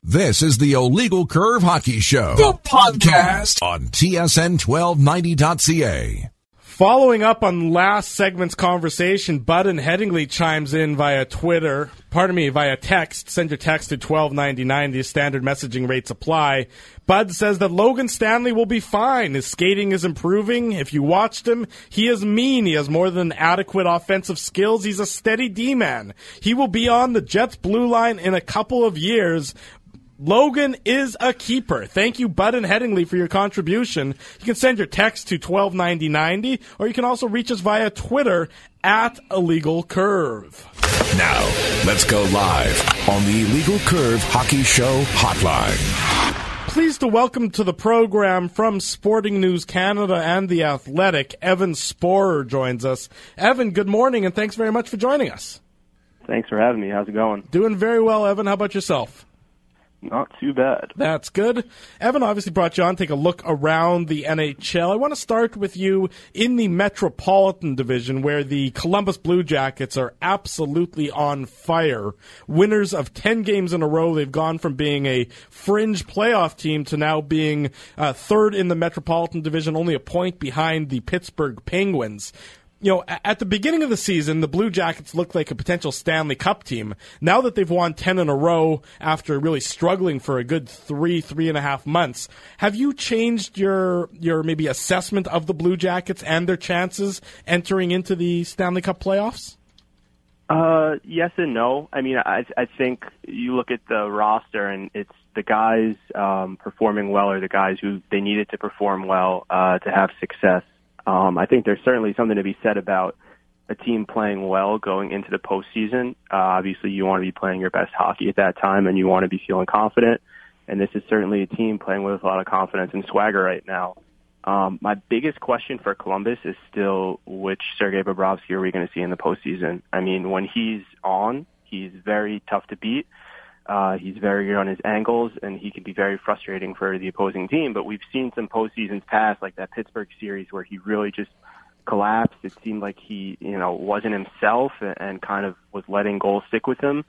This is the Illegal Curve Hockey Show, the podcast on TSN1290.ca. Following up on last segment's conversation, Bud and Headingley chimes in via text. Send your text to 1299. The standard messaging rates apply. Bud says that Logan Stanley will be fine. His skating is improving. If you watched him, he is mean. He has more than adequate offensive skills. He's a steady D-man. He will be on the Jets' blue line in a couple of years. Logan is a keeper. Thank you, Bud and Headingley, for your contribution. You can send your text to 129090, or you can also reach us via Twitter at Illegal Curve. Now, let's go live on the Illegal Curve Hockey Show hotline. Pleased to welcome to the program from Sporting News Canada and The Athletic, Evan Sporer joins us. Evan, good morning, and thanks very much for joining us. Thanks for having me. How's it going? Doing very well, Evan. How about yourself? Not too bad. That's good. Evan obviously brought you on to take a look around the NHL. I want to start with you in the Metropolitan Division, where the Columbus Blue Jackets are absolutely on fire. Winners of 10 games in a row. They've gone from being a fringe playoff team to now being third in the Metropolitan Division, only a point behind the Pittsburgh Penguins. You know, at the beginning of the season, the Blue Jackets looked like a potential Stanley Cup team. Now that they've won 10 in a row after really struggling for a good 3.5 months, have you changed your maybe assessment of the Blue Jackets and their chances entering into the Stanley Cup playoffs? Yes and no. I mean, I think you look at the roster and it's the guys performing well are the guys who they needed to perform well to have success. I think there's certainly something to be said about a team playing well going into the postseason. Obviously, you want to be playing your best hockey at that time, and you want to be feeling confident. And this is certainly a team playing with a lot of confidence and swagger right now. My biggest question for Columbus is still which Sergei Bobrovsky are we going to see in the postseason? I mean, when he's on, he's very tough to beat. He's very good on his angles, and he can be very frustrating for the opposing team. But we've seen some postseasons past, like that Pittsburgh series, where he really just collapsed. It seemed like he, wasn't himself and kind of was letting goals stick with him.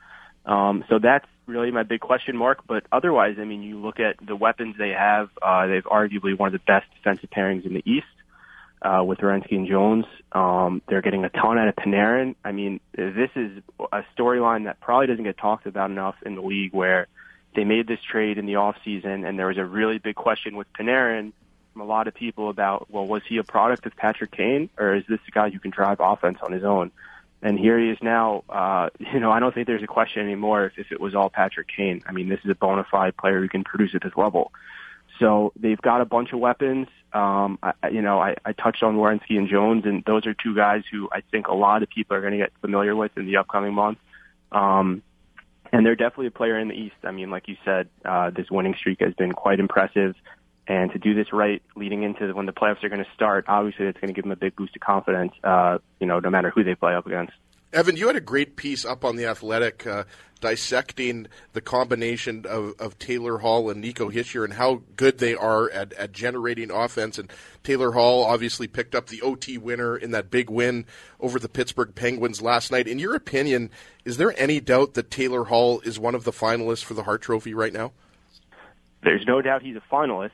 So that's really my big question mark. But otherwise, I mean, you look at the weapons they have. They've arguably one of the best defensive pairings in the East. With Werenski and Jones. They're getting a ton out of Panarin. I mean, this is a storyline that probably doesn't get talked about enough in the league, where they made this trade in the offseason, and there was a really big question with Panarin from a lot of people about, well, was he a product of Patrick Kane, or is this a guy who can drive offense on his own? And here he is now. I don't think there's a question anymore if it was all Patrick Kane. I mean, this is a bona fide player who can produce at this level. So they've got a bunch of weapons. I touched on Werenski and Jones, and those are two guys who I think a lot of people are going to get familiar with in the upcoming months. And they're definitely a player in the East. I mean, like you said, this winning streak has been quite impressive. And to do this right leading into when the playoffs are going to start, obviously it's going to give them a big boost of confidence, no matter who they play up against. Evan, you had a great piece up on The Athletic dissecting the combination of Taylor Hall and Nico Hischier and how good they are at generating offense. And Taylor Hall obviously picked up the OT winner in that big win over the Pittsburgh Penguins last night. In your opinion, is there any doubt that Taylor Hall is one of the finalists for the Hart Trophy right now? There's no doubt he's a finalist.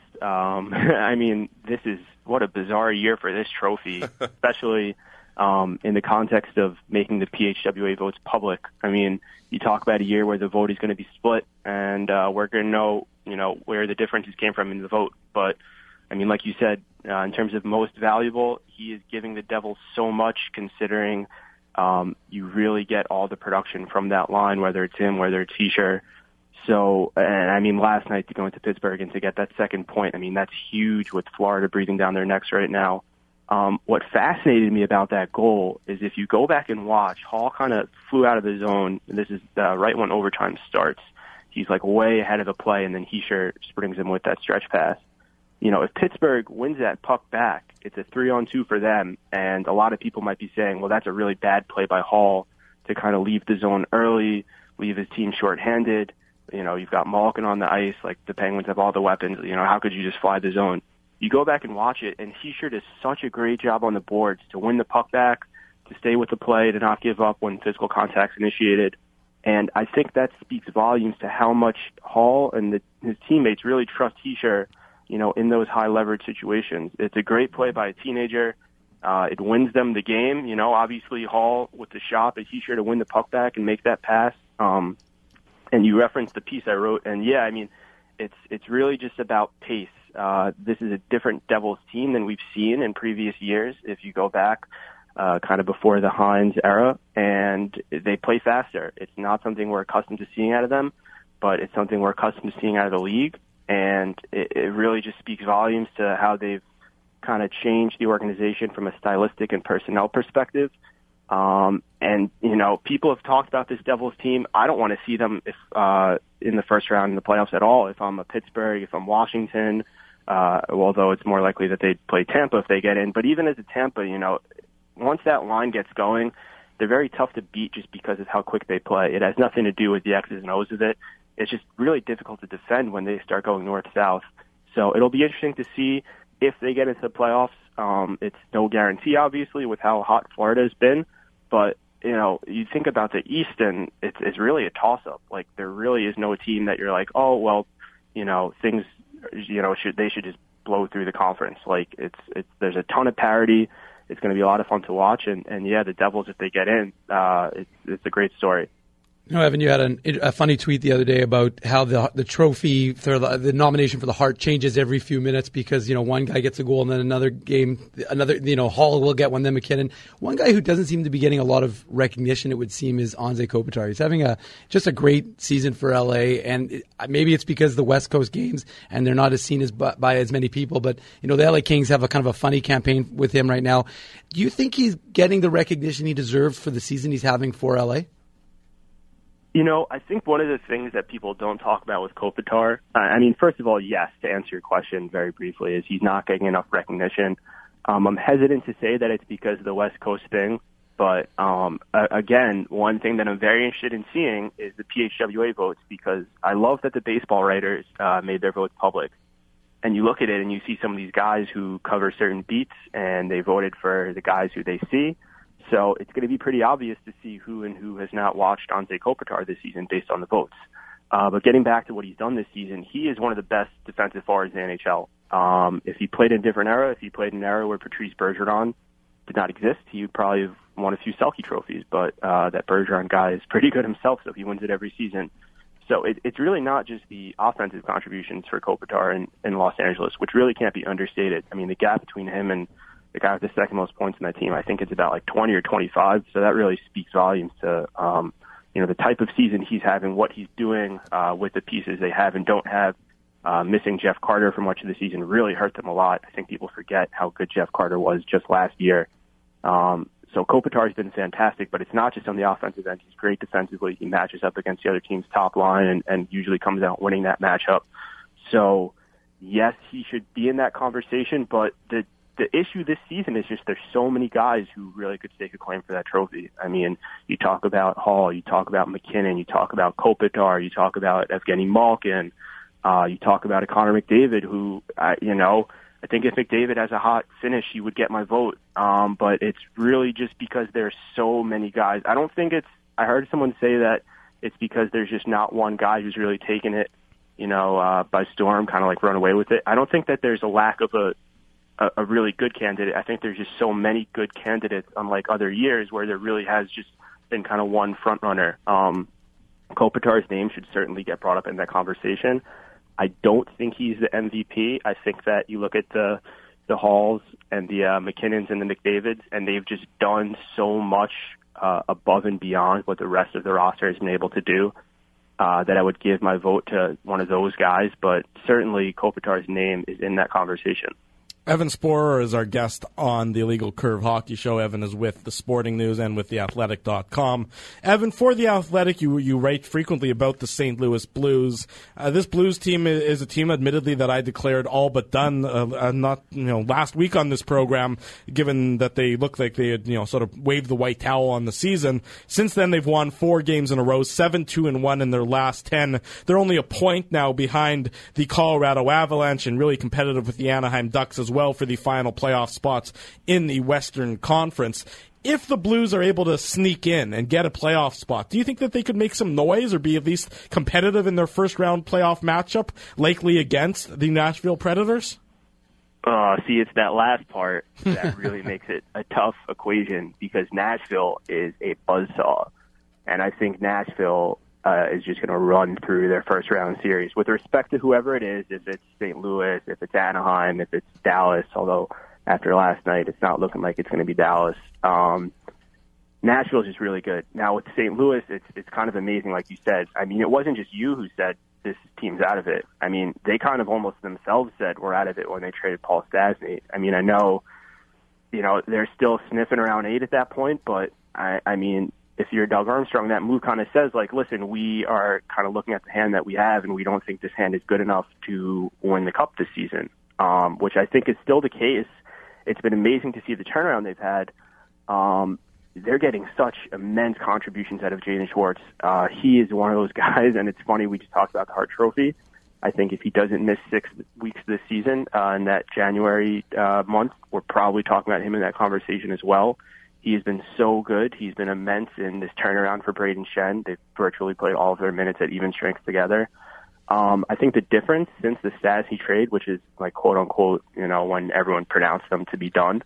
I mean, this is what a bizarre year for this trophy, especially in the context of making the PHWA votes public. I mean, you talk about a year where the vote is going to be split, and we're going to know, where the differences came from in the vote. But, I mean, like you said, in terms of most valuable, he is giving the Devils so much, considering you really get all the production from that line, whether it's him, whether it's Hischier. So, and I mean, last night to go into Pittsburgh and to get that second point, I mean, that's huge with Florida breathing down their necks right now. What fascinated me about that goal is if you go back and watch, Hall kind of flew out of the zone. And this is right when overtime starts. He's like way ahead of the play, and then Hischier springs him with that stretch pass. If Pittsburgh wins that puck back, it's a 3-on-2 for them. And a lot of people might be saying, well, that's a really bad play by Hall to kind of leave the zone early, leave his team shorthanded. You've got Malkin on the ice, like the Penguins have all the weapons. How could you just fly the zone? You go back and watch it, and Hischier does such a great job on the boards to win the puck back, to stay with the play, to not give up when physical contact's initiated. And I think that speaks volumes to how much Hall and his teammates really trust Hischier, in those high leverage situations. It's a great play by a teenager. It wins them the game. Obviously Hall with the shot at Hischier to win the puck back and make that pass. And you referenced the piece I wrote, and yeah, I mean, it's really just about pace. This is a different Devils team than we've seen in previous years. If you go back, kind of before the Hines era, and they play faster. It's not something we're accustomed to seeing out of them, but it's something we're accustomed to seeing out of the league, and it really just speaks volumes to how they've kind of changed the organization from a stylistic and personnel perspective. And people have talked about this Devils team. I don't want to see them in the first round in the playoffs at all. If I'm a Pittsburgh, if I'm Washington, although it's more likely that they'd play Tampa if they get in. But even as a Tampa, once that line gets going, they're very tough to beat just because of how quick they play. It has nothing to do with the X's and O's of it. It's just really difficult to defend when they start going north-south. So it'll be interesting to see if they get into the playoffs. It's no guarantee, obviously, with how hot Florida has been. But, you think about the East, and it's really a toss-up. Like, there really is no team that you're like, oh, well, things, they should just blow through the conference. Like, there's a ton of parity. It's going to be a lot of fun to watch. And yeah, the Devils, if they get in, it's a great story. Evan, you had a funny tweet the other day about how the trophy, the nomination for the Hart changes every few minutes because, one guy gets a goal and then another Hall will get one, then McKinnon. One guy who doesn't seem to be getting a lot of recognition, it would seem, is Anze Kopitar. He's having just a great season for LA, and maybe it's because the West Coast games and they're not as seen as by as many people, but, the LA Kings have a kind of a funny campaign with him right now. Do you think he's getting the recognition he deserves for the season he's having for LA? I think one of the things that people don't talk about with Kopitar, first of all, yes, to answer your question very briefly, is he's not getting enough recognition. I'm hesitant to say that it's because of the West Coast thing, but again, one thing that I'm very interested in seeing is the PHWA votes, because I love that the baseball writers made their votes public. And you look at it and you see some of these guys who cover certain beats, and they voted for the guys who they see. So it's going to be pretty obvious to see who and who has not watched Anze Kopitar this season based on the votes. But getting back to what he's done this season, he is one of the best defensive forwards in the NHL. If he played in a different era, if he played in an era where Patrice Bergeron did not exist, he would probably have won a few Selke trophies. But that Bergeron guy is pretty good himself, so he wins it every season. So it's really not just the offensive contributions for Kopitar in Los Angeles, which really can't be understated. I mean, the gap between him and the guy with the second most points in that team, I think it's about like 20 or 25. So that really speaks volumes to, the type of season he's having, what he's doing with the pieces they have and don't have. Missing Jeff Carter for much of the season really hurt them a lot. I think people forget how good Jeff Carter was just last year. So Kopitar's been fantastic, but it's not just on the offensive end. He's great defensively. He matches up against the other team's top line and usually comes out winning that matchup. So, yes, he should be in that conversation, but the issue this season is just there's so many guys who really could stake a claim for that trophy. I mean, you talk about Hall, you talk about McKinnon, you talk about Kopitar, you talk about Evgeny Malkin, you talk about a Connor McDavid who, I think if McDavid has a hot finish, he would get my vote. But it's really just because there's so many guys. I heard someone say that it's because there's just not one guy who's really taken it, by storm, kind of like run away with it. I don't think that there's a lack of a really good candidate. I think there's just so many good candidates, unlike other years where there really has just been kind of one front runner. Kopitar's name should certainly get brought up in that conversation. I don't think he's the MVP. I think that you look at the Halls and the McKinnons and the McDavids, and they've just done so much above and beyond what the rest of the roster has been able to do that I would give my vote to one of those guys. But certainly Kopitar's name is in that conversation. Evan Sporer is our guest on the Illegal Curve Hockey Show. Evan is with the Sporting News and with theathletic.com. Evan, for The Athletic, you write frequently about the St. Louis Blues. This Blues team is a team, admittedly, that I declared all but done last week on this program, given that they looked like they had sort of waved the white towel on the season. Since then, they've won 4 games in a row, 7-2-1 in their last 10. They're only a point now behind the Colorado Avalanche and really competitive with the Anaheim Ducks as well for the final playoff spots in the Western Conference. if the Blues are able to sneak in and get a playoff spot, do you think that they could make some noise or be at least competitive in their first-round playoff matchup, likely against the Nashville Predators? See, it's that last part that really makes it a tough equation because Nashville is a buzzsaw. And I think Nashville is just going to run through their first-round series. With respect to whoever it is, if it's St. Louis, if it's Anaheim, if it's Dallas, although after last night it's not looking like it's going to be Dallas. Nashville's just really good. Now with St. Louis, it's kind of amazing, like you said. I mean, it wasn't just you who said this team's out of it. I mean, they kind of almost themselves said we're out of it when they traded Paul Stastny. I mean, I know, they're still sniffing around 8 at that point, but I mean, if you're Doug Armstrong, that move kind of says, like, listen, we are kind of looking at the hand that we have, and we don't think this hand is good enough to win the Cup this season, which I think is still the case. It's been amazing to see the turnaround they've had. They're getting such immense contributions out of Jaden Schwartz. He is one of those guys, and it's funny, we just talked about the Hart Trophy. I think if he doesn't miss 6 weeks this season in that January month, we're probably talking about him in that conversation as well. He has been so good. He's been immense in this turnaround for Braden Shen. They've virtually played all of their minutes at even strength together. I think the difference since the Stastny trade, which is like quote unquote, when everyone pronounced them to be done,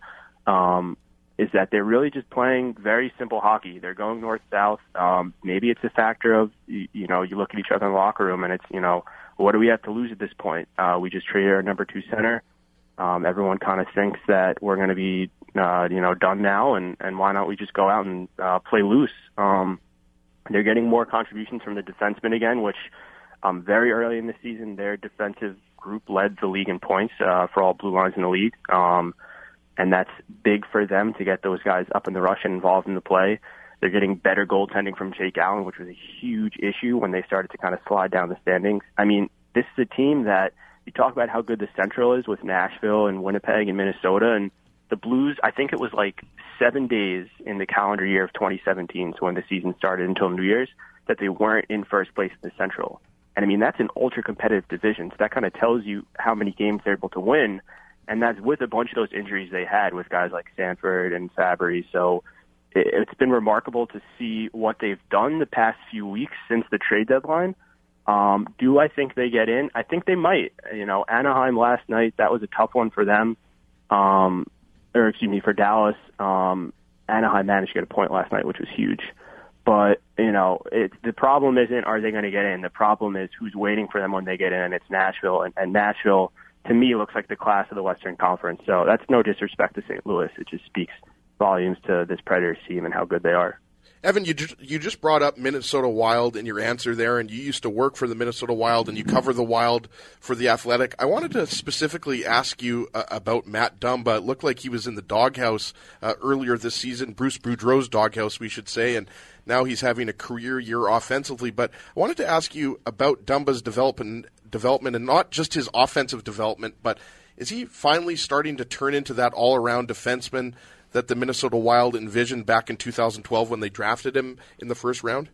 is that they're really just playing very simple hockey. They're going north-south. Maybe it's a factor of, you look at each other in the locker room and it's, what do we have to lose at this point? We just traded our number 2 center. Everyone kind of thinks that we're going to be, done now, and why not we just go out and play loose? They're getting more contributions from the defensemen again, which very early in the season, their defensive group led the league in points for all blue lines in the league. And that's big for them to get those guys up in the rush and involved in the play. They're getting better goaltending from Jake Allen, which was a huge issue when they started to kind of slide down the standings. I mean, this is a team that you talk about how good the Central is with Nashville and Winnipeg and Minnesota, and the Blues, I think it was like 7 days in the calendar year of 2017, so when the season started until New Year's, that they weren't in first place in the Central. And I mean, that's an ultra-competitive division, so that kind of tells you how many games they're able to win, and that's with a bunch of those injuries they had with guys like Sanford and Fabry. So it's been remarkable to see what they've done the past few weeks since the trade deadline. Do I think they get in? I think they might. Anaheim last night, that was a tough one for them. For Dallas. Anaheim managed to get a point last night, which was huge. But, the problem isn't are they going to get in. The problem is who's waiting for them when they get in, and it's Nashville. And Nashville, to me, looks like the class of the Western Conference. So that's no disrespect to St. Louis. It just speaks volumes to this Predators team and how good they are. Evan, you just brought up Minnesota Wild in your answer there, and you used to work for the Minnesota Wild, and you cover the Wild for The Athletic. I wanted to specifically ask you about Matt Dumba. It looked like he was in the doghouse earlier this season, Bruce Boudreau's doghouse, we should say, and now he's having a career year offensively. But I wanted to ask you about Dumba's development, and not just his offensive development, but is he finally starting to turn into that all-around defenseman that the Minnesota Wild envisioned back in 2012 when they drafted him in the first round?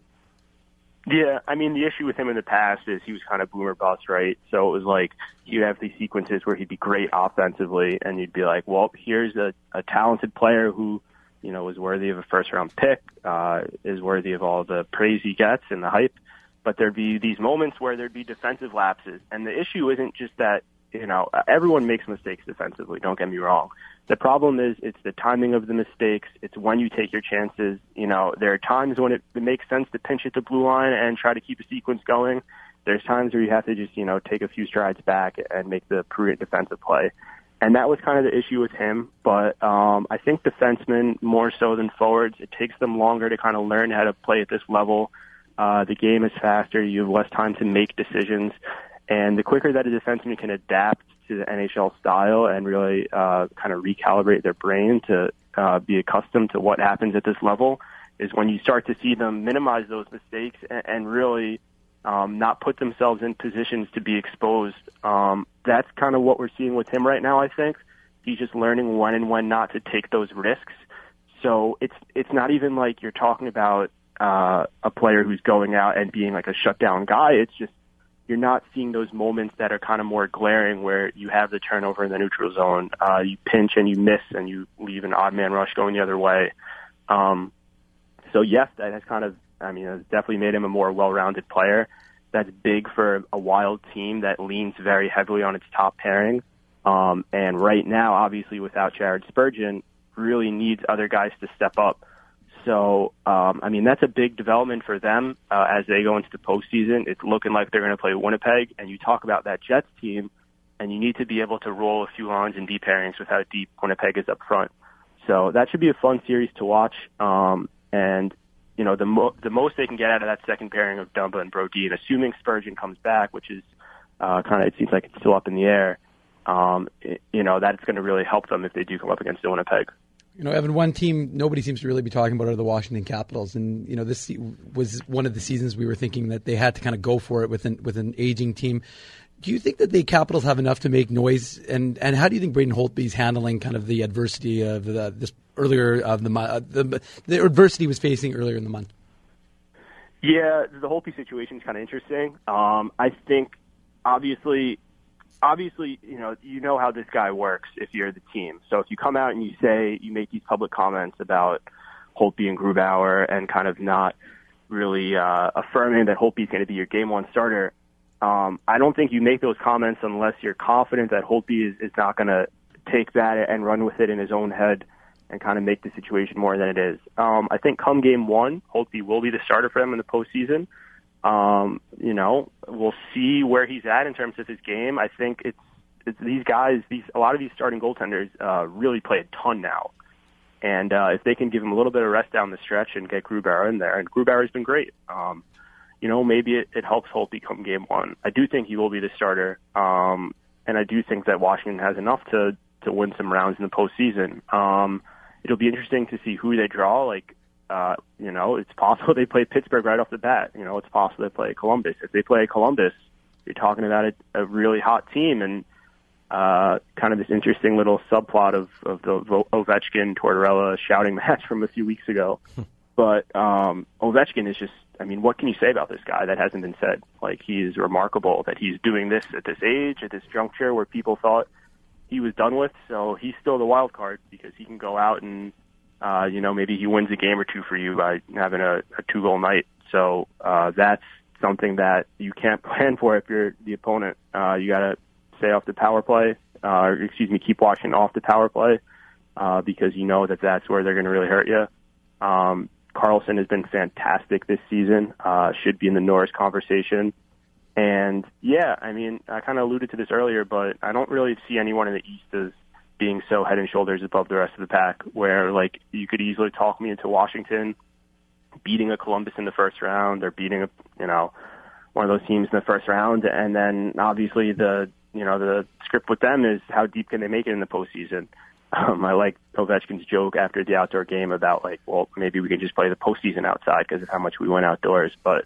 Yeah, I mean, the issue with him in the past is he was kind of boomer bust, right? So it was like you'd have these sequences where he'd be great offensively, and you'd be like, well, here's a talented player who, is worthy of a first-round pick, is worthy of all the praise he gets and the hype. But there'd be these moments where there'd be defensive lapses. And the issue isn't just that, everyone makes mistakes defensively, don't get me wrong. The problem is it's the timing of the mistakes. It's when you take your chances. There are times when it makes sense to pinch at the blue line and try to keep a sequence going. There's times where you have to just, take a few strides back and make the prudent defensive play. And that was kind of the issue with him. But I think defensemen, more so than forwards, it takes them longer to kind of learn how to play at this level. The game is faster. You have less time to make decisions. And the quicker that a defenseman can adapt to the NHL style and really kind of recalibrate their brain to be accustomed to what happens at this level is when you start to see them minimize those mistakes and really not put themselves in positions to be exposed. That's kind of what we're seeing with him right now, I think. He's just learning when and when not to take those risks. So it's not even like you're talking about a player who's going out and being like a shutdown guy. It's just you're not seeing those moments that are kind of more glaring where you have the turnover in the neutral zone. You pinch and you miss and you leave an odd man rush going the other way. So yes, that has has definitely made him a more well-rounded player. That's big for a Wild team that leans very heavily on its top pairing. And right now, obviously, without Jared Spurgeon, really needs other guys to step up. So, that's a big development for them as they go into the postseason. It's looking like they're going to play Winnipeg, and you talk about that Jets team, and you need to be able to roll a few lines and deep pairings with how deep Winnipeg is up front. So that should be a fun series to watch. The most they can get out of that second pairing of Dumba and Brodin, assuming Spurgeon comes back, which is it seems like it's still up in the air, that's going to really help them if they do come up against Winnipeg. Evan, one team nobody seems to really be talking about are the Washington Capitals. And, this was one of the seasons we were thinking that they had to kind of go for it with an aging team. Do you think that the Capitals have enough to make noise? And how do you think Braden Holtby's handling kind of the adversity of this earlier of the adversity he was facing earlier in the month? Yeah, the Holtby situation is kind of interesting. I think, obviously, you know how this guy works if you're the team. So if you come out and you make these public comments about Holtby and Grubauer and kind of not really affirming that Holtby's going to be your game one starter, I don't think you make those comments unless you're confident that Holtby is not going to take that and run with it in his own head and kind of make the situation more than it is. I think come game one, Holtby will be the starter for them in the postseason. We'll see where he's at in terms of his game. I think it's these guys, a lot of these starting goaltenders really play a ton now. And if they can give him a little bit of rest down the stretch and get Grubauer in there, and Grubauer's been great, maybe it helps Holtby come game one. I do think he will be the starter, and I do think that Washington has enough to win some rounds in the postseason. It'll be interesting to see who they draw. It's possible they play Pittsburgh right off the bat. It's possible they play Columbus. If they play Columbus, you're talking about a really hot team and kind of this interesting little subplot of the Ovechkin-Tortorella shouting match from a few weeks ago. But Ovechkin is just, what can you say about this guy that hasn't been said? He's remarkable that he's doing this at this age, at this juncture where people thought he was done with. So he's still the wild card because he can go out and maybe he wins a game or two for you by having a 2-goal night. So that's something that you can't plan for if you're the opponent. You got to stay off the power play, keep watching off the power play because that's where they're going to really hurt you. Carlson has been fantastic this season, should be in the Norris conversation. And, I kind of alluded to this earlier, but I don't really see anyone in the East as being so head and shoulders above the rest of the pack where, you could easily talk me into Washington beating a Columbus in the first round or beating one of those teams in the first round. And then, obviously, the script with them is how deep can they make it in the postseason. I like Ovechkin's joke after the outdoor game about, maybe we can just play the postseason outside because of how much we went outdoors. But,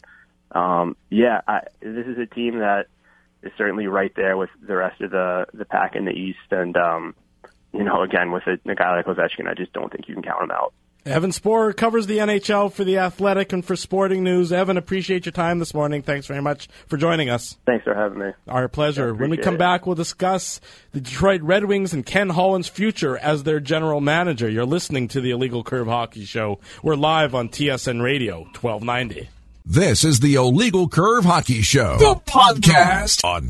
this is a team that is certainly right there with the rest of the pack in the East. And, again, with a guy like Ovechkin, I just don't think you can count him out. Evan Sporer covers the NHL for The Athletic and for Sporting News. Evan, appreciate your time this morning. Thanks very much for joining us. Thanks for having me. Our pleasure. When we come back, we'll discuss the Detroit Red Wings and Ken Holland's future as their general manager. You're listening to the Illegal Curve Hockey Show. We're live on TSN Radio, 1290. This is the Illegal Curve Hockey Show, the podcast on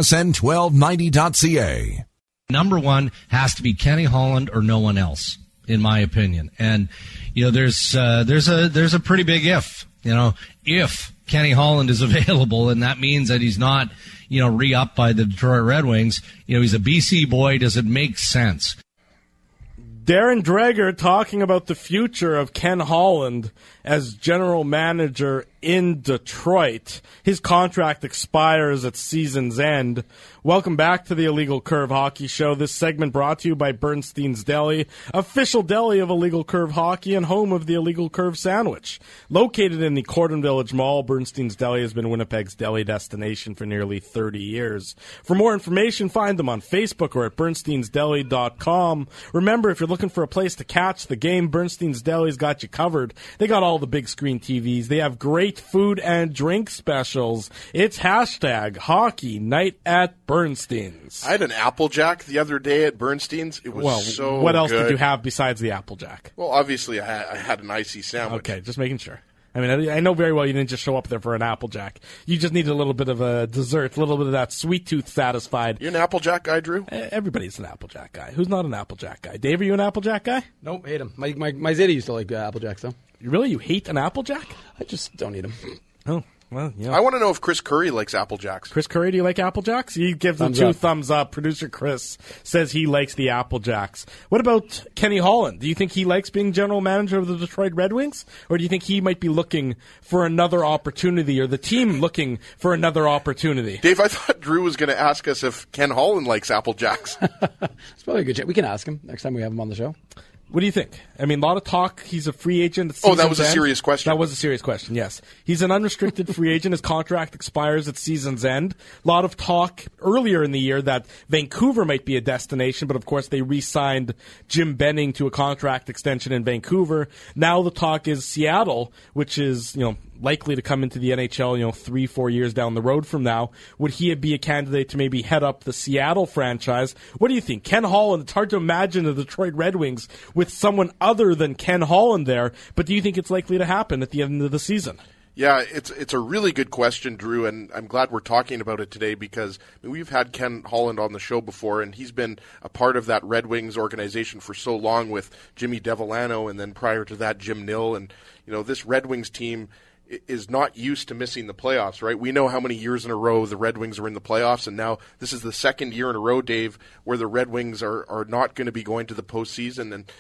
TSN1290.ca. Number one has to be Kenny Holland or no one else, in my opinion. And there's a pretty big if. If Kenny Holland is available, and that means that he's not re-upped by the Detroit Red Wings. He's a BC boy. Does it make sense? Darren Dreger talking about the future of Ken Holland as general manager in Detroit. His contract expires at season's end. Welcome back to the Illegal Curve Hockey Show. This segment brought to you by Bernstein's Deli, official deli of Illegal Curve Hockey and home of the Illegal Curve Sandwich. Located in the Cordon Village Mall, Bernstein's Deli has been Winnipeg's deli destination for nearly 30 years. For more information, find them on Facebook or at bernsteinsdeli.com. Remember, if you're looking for a place to catch the game, Bernstein's Deli's got you covered. They got all the big screen TVs. They have great great food and drink specials. It's hashtag Hockey Night at Bernstein's. I had an Applejack the other day at Bernstein's. It was so what else good. did you have besides the Applejack? Well, obviously, I had an icy sandwich. Okay, just making sure. I mean, I know very well you didn't just show up there for an Applejack. You just needed a little bit of a dessert, a little bit of that sweet tooth satisfied. You're an Applejack guy, Drew? Everybody's an Applejack guy. Who's not an Applejack guy? Dave, are you an Applejack guy? Nope, hate him. My Zitty used to like Applejacks, though. Really? You hate an Applejack? I just don't eat them. Oh, well, yeah. I want to know if Chris Curry likes Applejacks. Chris Curry, do you like Applejacks? He gives them two thumbs up. Producer Chris says he likes the Applejacks. What about Kenny Holland? Do you think he likes being general manager of the Detroit Red Wings? Or do you think he might be looking for another opportunity, or the team looking for another opportunity? Dave, I thought Drew was going to ask us if Ken Holland likes Applejacks. It's probably a good chat. We can ask him next time we have him on the show. What do you think? I mean, a lot of talk. He's a free agent at Oh, that was season's a end. serious question. That was a serious question, yes. He's an unrestricted free agent. His contract expires at season's end. A lot of talk earlier in the year that Vancouver might be a destination, but of course they re-signed Jim Benning to a contract extension in Vancouver. Now the talk is Seattle, which is, likely to come into the NHL, 3-4 years down the road from now. Would he be a candidate to maybe head up the Seattle franchise? What do you think? Ken Holland, it's hard to imagine the Detroit Red Wings with someone other than Ken Holland there, but do you think it's likely to happen at the end of the season? Yeah, it's a really good question, Drew, and I'm glad we're talking about it today because we've had Ken Holland on the show before, and he's been a part of that Red Wings organization for so long with Jimmy Devellano, and then prior to that, Jim Nill, and this Red Wings team is not used to missing the playoffs, right? We know how many years in a row the Red Wings are in the playoffs, and now this is the second year in a row, Dave, where the Red Wings are not going to be going to the postseason. And,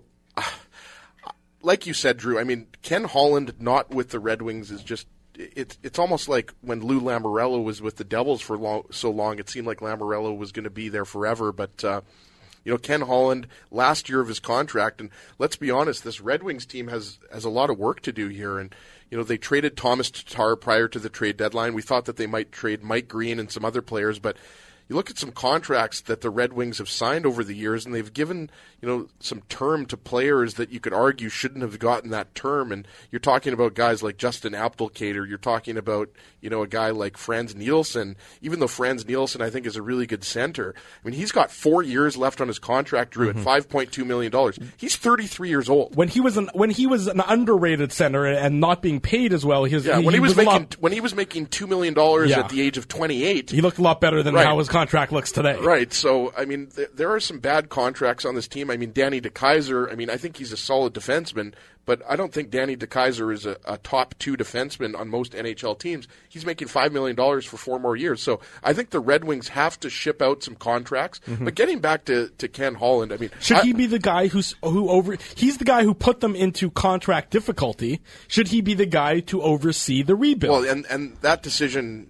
like you said, Drew, I mean, Ken Holland not with the Red Wings is just it's almost like when Lou Lamoriello was with the Devils for so long, it seemed like Lamoriello was going to be there forever, but Ken Holland, last year of his contract, and let's be honest, this Red Wings team has a lot of work to do here, and they traded Thomas Tatar prior to the trade deadline. We thought that they might trade Mike Green and some other players, but you look at some contracts that the Red Wings have signed over the years, and they've given some term to players that you could argue shouldn't have gotten that term. And you're talking about guys like Justin Abdelkader. You're talking about a guy like Frans Nielsen. Even though Frans Nielsen I think is a really good center, I mean he's got 4 years left on his contract, Drew, at $5.2 million. He's 33 years old. When he was an underrated center and not being paid as well, when he was making $2 million at the age of 28, he looked a lot better than how his contract looks today. Right. So, I mean, there are some bad contracts on this team. I mean, Danny DeKeyser, I think he's a solid defenseman, but I don't think Danny DeKeyser is a top 2 defenseman on most NHL teams. He's making $5 million for 4 more years. So I think the Red Wings have to ship out some contracts. But getting back to Ken Holland, I mean... Should he be the guy he's the guy who put them into contract difficulty. Should he be the guy to oversee the rebuild? Well, and that decision,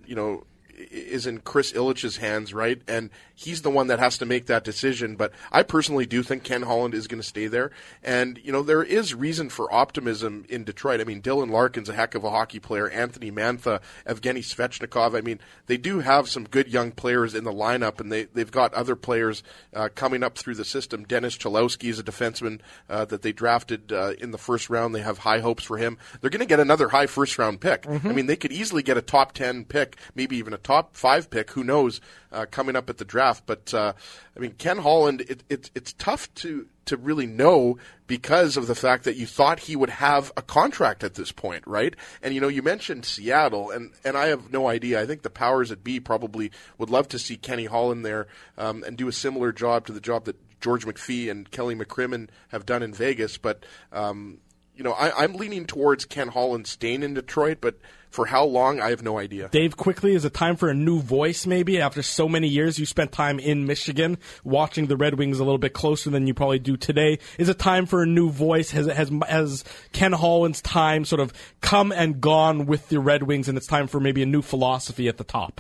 is in Chris Ilitch's hands, right? And he's the one that has to make that decision. But I personally do think Ken Holland is going to stay there. And, there is reason for optimism in Detroit. I mean, Dylan Larkin's a heck of a hockey player. Anthony Mantha, Evgeny Svechnikov. I mean, they do have some good young players in the lineup, and they've got other players coming up through the system. Dennis Chalowski is a defenseman that they drafted in the first round. They have high hopes for him. They're going to get another high first-round pick. I mean, they could easily get a top 10 pick, maybe even a top 5 pick, who knows, coming up at the draft. But, Ken Holland, it's tough to really know because of the fact that you thought he would have a contract at this point, right? And, you mentioned Seattle, and I have no idea. I think the powers that be probably would love to see Kenny Holland there and do a similar job to the job that George McPhee and Kelly McCrimmon have done in Vegas. But, I'm leaning towards Ken Holland staying in Detroit, but for how long, I have no idea. Dave, quickly, is it time for a new voice maybe? After so many years, you spent time in Michigan watching the Red Wings a little bit closer than you probably do today. Is it time for a new voice? Has Ken Holland's time sort of come and gone with the Red Wings, and it's time for maybe a new philosophy at the top?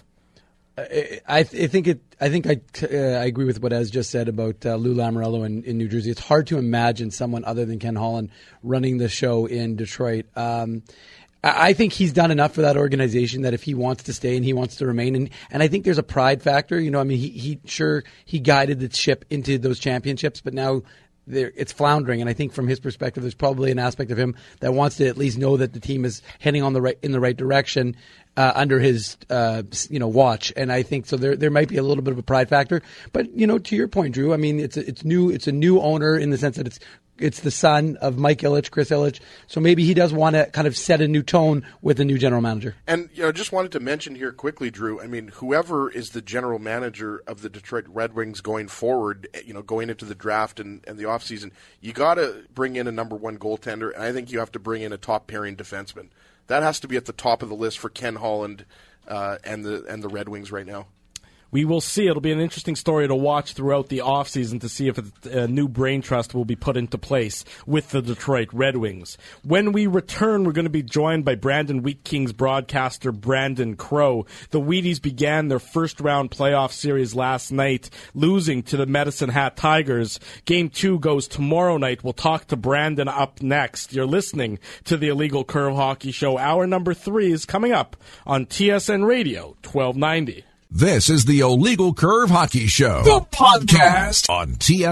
I think I agree with what Ez just said about Lou Lamoriello in New Jersey. It's hard to imagine someone other than Ken Holland running the show in Detroit. I think he's done enough for that organization that if he wants to stay and he wants to remain, and I think there's a pride factor. He guided the ship into those championships, but now it's floundering. And I think from his perspective, there's probably an aspect of him that wants to at least know that the team is heading in the right direction under his watch. And I think so. There might be a little bit of a pride factor. But to your point, Drew, I mean, it's new. It's a new owner in the sense that it's the son of Mike Ilitch, Chris Ilitch. So maybe he does want to kind of set a new tone with the new general manager. And just wanted to mention here quickly, Drew, I mean, whoever is the general manager of the Detroit Red Wings going forward, going into the draft and the offseason, you got to bring in a number one goaltender, and I think you have to bring in a top pairing defenseman. That has to be at the top of the list for Ken Holland and the Red Wings right now. We will see. It'll be an interesting story to watch throughout the offseason to see if a new brain trust will be put into place with the Detroit Red Wings. When we return, we're going to be joined by Brandon Wheat Kings broadcaster Brandon Crow. The Wheaties began their first-round playoff series last night, losing to the Medicine Hat Tigers. Game 2 goes tomorrow night. We'll talk to Brandon up next. You're listening to the Illegal Curve Hockey Show. Hour number 3 is coming up on TSN Radio 1290. This is the Illegal Curve Hockey Show, the podcast on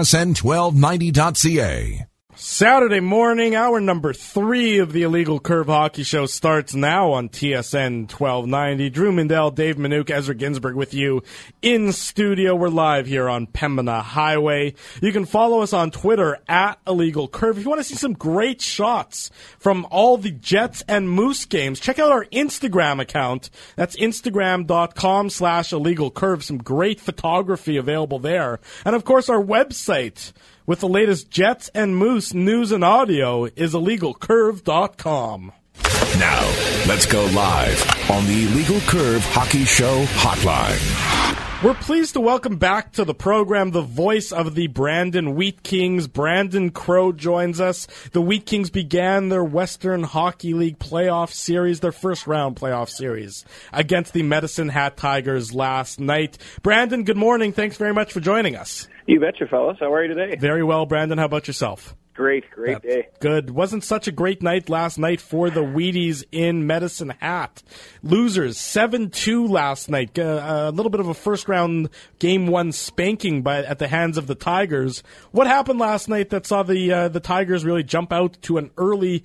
TSN1290.ca. Saturday morning, hour number 3 of the Illegal Curve Hockey Show starts now on TSN 1290. Drew Mindell, Dave Minuk, Ezra Ginsburg with you in studio. We're live here on Pembina Highway. You can follow us on Twitter at Illegal Curve. If you want to see some great shots from all the Jets and Moose games, check out our Instagram account. That's Instagram.com/Illegal Curve. Some great photography available there. And of course, our website with the latest Jets and Moose news and audio is IllegalCurve.com. Now, let's go live on the Illegal Curve Hockey Show hotline. We're pleased to welcome back to the program the voice of the Brandon Wheat Kings. Brandon Crow joins us. The Wheat Kings began their Western Hockey League playoff series, their first-round playoff series, against the Medicine Hat Tigers last night. Brandon, good morning. Thanks very much for joining us. You betcha, fellas. How are you today? Very well, Brandon. How about yourself? Great day. Good. Wasn't such a great night last night for the Wheaties in Medicine Hat. Losers 7-2 last night. A little bit of a first-round Game 1 spanking at the hands of the Tigers. What happened last night that saw the Tigers really jump out to to a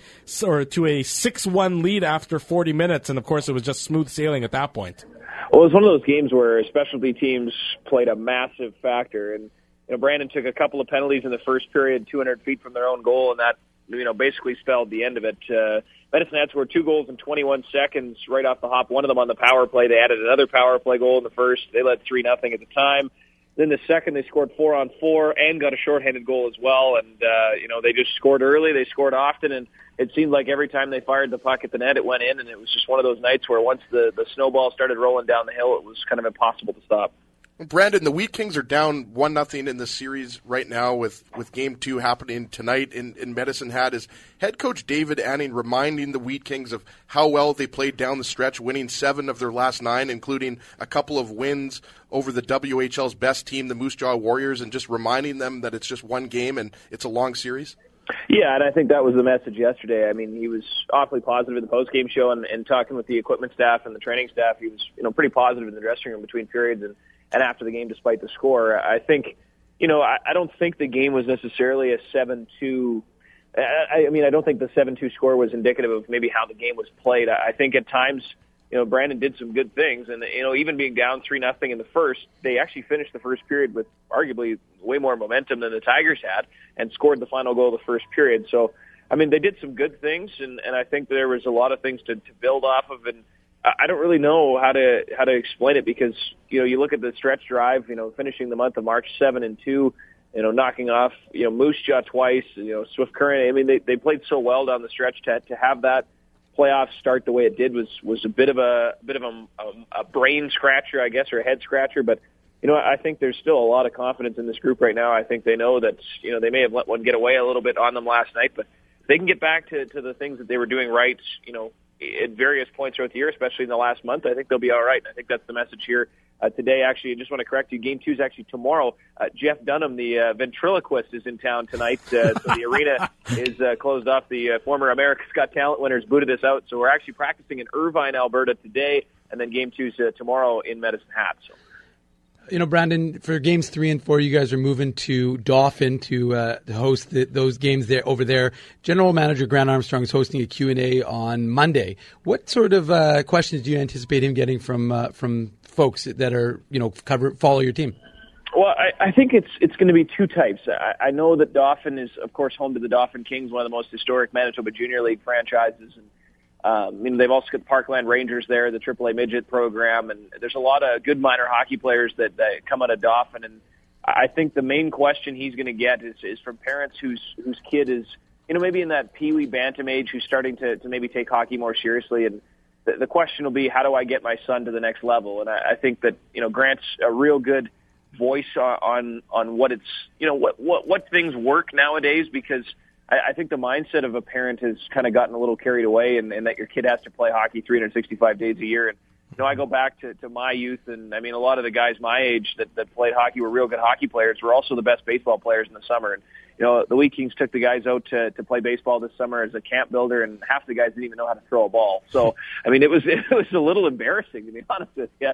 6-1 lead after 40 minutes? And, of course, it was just smooth sailing at that point. Well, it was one of those games where specialty teams played a massive factor, and Brandon took a couple of penalties in the first period, 200 feet from their own goal, and that, basically spelled the end of it. Medicine Hat scored 2 goals in 21 seconds right off the hop, one of them on the power play. They added another power play goal in the first. They led 3-0 at the time. Then the second, they scored 4-on-4 and got a shorthanded goal as well. And, they just scored early. They scored often, and it seemed like every time they fired the puck at the net, it went in, and it was just one of those nights where once the snowball started rolling down the hill, it was kind of impossible to stop. Brandon, the Wheat Kings are down 1-0 in the series right now with Game 2 happening tonight in Medicine Hat. Is head coach David Anning reminding the Wheat Kings of how well they played down the stretch, winning 7 of their last 9, including a couple of wins over the WHL's best team, the Moose Jaw Warriors, and just reminding them that it's just one game and it's a long series? Yeah, and I think that was the message yesterday. I mean, he was awfully positive in the post-game show and talking with the equipment staff and the training staff. He was, pretty positive in the dressing room between periods and after the game, despite the score. I think, I don't think the game was necessarily a 7-2. I don't think the 7-2 score was indicative of maybe how the game was played. I think at times, Brandon did some good things. And, even being down 3-0 in the first, they actually finished the first period with arguably way more momentum than the Tigers had and scored the final goal of the first period. So, they did some good things, and I think there was a lot of things to build off of. And I don't really know how to explain it because, you look at the stretch drive, finishing the month of March 7-2, knocking off, Moose Jaw twice, Swift Current. They played so well down the stretch to have that playoff start the way it did was a bit of a brain scratcher, I guess, or a head scratcher. But, I think there's still a lot of confidence in this group right now. I think they know that, they may have let one get away a little bit on them last night, but if they can get back to the things that they were doing right, at various points throughout the year, especially in the last month, I think they'll be all right. And I think that's the message here today. Actually, I just want to correct you. Game 2 is actually tomorrow. Jeff Dunham, the ventriloquist, is in town tonight. So the arena is closed off. The former America's Got Talent winners booted us out. So we're actually practicing in Irvine, Alberta today. And then Game 2 is tomorrow in Medicine Hat. So. Brandon, for games 3 and 4, you guys are moving to Dauphin to host those games there over there. General Manager Grant Armstrong is hosting a Q&A on Monday. What sort of questions do you anticipate him getting from folks that are follow your team? Well, I think it's going to be two types. I know that Dauphin is, of course, home to the Dauphin Kings, one of the most historic Manitoba Junior League franchises. And they've also got the Parkland Rangers there, the AAA midget program, and there's a lot of good minor hockey players that come out of Dauphin. And I think the main question he's going to get is from parents whose kid is, maybe in that peewee bantam age, who's starting to maybe take hockey more seriously. And the question will be, how do I get my son to the next level? And I think that Grant's a real good voice on what it's what things work nowadays, because I think the mindset of a parent has kind of gotten a little carried away, and that your kid has to play hockey 365 days a year. And I go back to my youth, and I mean, a lot of the guys my age that played hockey were real good hockey players, were also the best baseball players in the summer. And the Wheat Kings took the guys out to play baseball this summer as a camp builder, and half the guys didn't even know how to throw a ball. So, I mean, it was a little embarrassing, to be honest with you,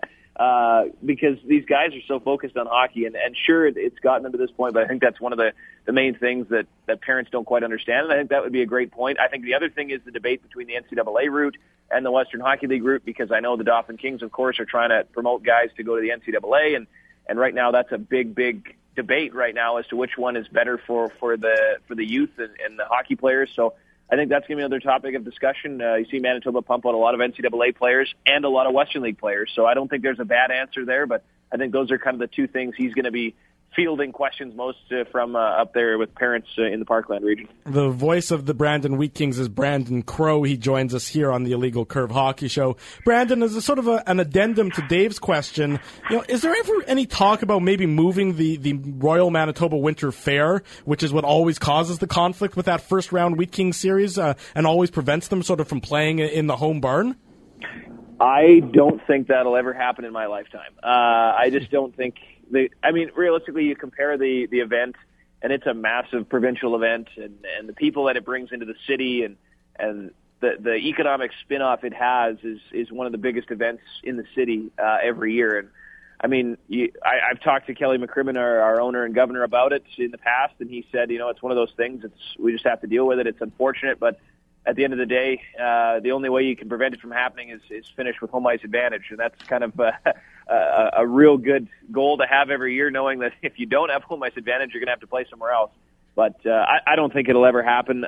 because these guys are so focused on hockey, and sure, it's gotten them to this point, but I think that's one of the main things that parents don't quite understand, and I think that would be a great point. I think the other thing is the debate between the NCAA route and the Western Hockey League route, because I know the Dauphin Kings, of course, are trying to promote guys to go to the NCAA, and right now that's a big debate right now as to which one is better for the youth and the hockey players. So I think that's going to be another topic of discussion. You see Manitoba pump out a lot of NCAA players and a lot of Western League players. So I don't think there's a bad answer there, but I think those are kind of the two things he's going to be fielding questions most from up there with parents in the Parkland region. The voice of the Brandon Wheat Kings is Brandon Crow. He joins us here on the Illegal Curve Hockey Show. Brandon, as a sort of an addendum to Dave's question, is there ever any talk about maybe moving the Royal Manitoba Winter Fair, which is what always causes the conflict with that first round Wheat Kings series and always prevents them sort of from playing in the home barn? I don't think that'll ever happen in my lifetime. I just don't think. Realistically, you compare the event, and it's a massive provincial event, and the people that it brings into the city, and the economic spin-off it has is one of the biggest events in the city every year. And I mean, I've talked to Kelly McCrimmon, our owner and governor, about it in the past, and he said, it's one of those things. We just have to deal with it. It's unfortunate, but at the end of the day, the only way you can prevent it from happening is finish with home ice advantage, and that's kind of a real good goal to have every year, knowing that if you don't have home ice advantage, you're going to have to play somewhere else. But I don't think it'll ever happen.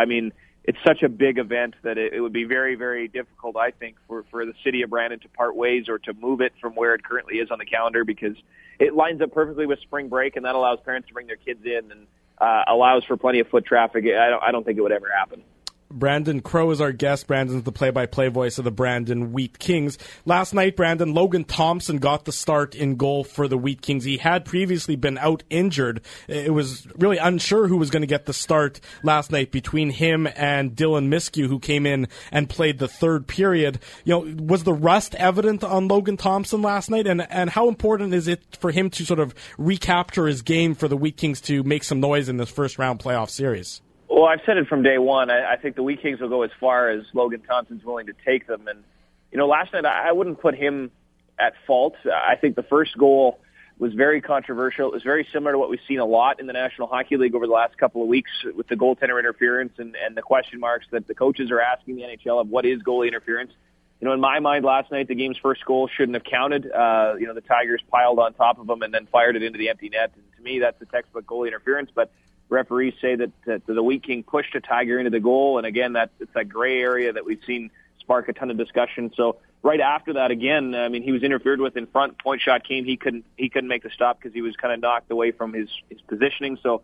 It's such a big event that it would be very, very difficult, I think, for the city of Brandon to part ways or to move it from where it currently is on the calendar, because it lines up perfectly with spring break, and that allows parents to bring their kids in and allows for plenty of foot traffic. I don't think it would ever happen. Brandon Crow is our guest. Brandon's the play-by-play voice of the Brandon Wheat Kings. Last night, Brandon, Logan Thompson got the start in goal for the Wheat Kings. He had previously been out injured. It was really unsure who was going to get the start last night between him and Dylan Miskew, who came in and played the third period. Was the rust evident on Logan Thompson last night? And how important is it for him to sort of recapture his game for the Wheat Kings to make some noise in this first-round playoff series? Well, I've said it from day one. I think the Wheat Kings will go as far as Logan Thompson's willing to take them. And, last night I wouldn't put him at fault. I think the first goal was very controversial. It was very similar to what we've seen a lot in the National Hockey League over the last couple of weeks with the goaltender interference and the question marks that the coaches are asking the NHL of what is goalie interference. In my mind last night, the game's first goal shouldn't have counted. The Tigers piled on top of them and then fired it into the empty net. And to me, that's the textbook goalie interference. But referees say that the Wheat King pushed a Tiger into the goal, and again, it's that gray area that we've seen spark a ton of discussion. So right after that, again, he was interfered with in front. Point shot came. He couldn't make the stop because he was kind of knocked away from his positioning. So,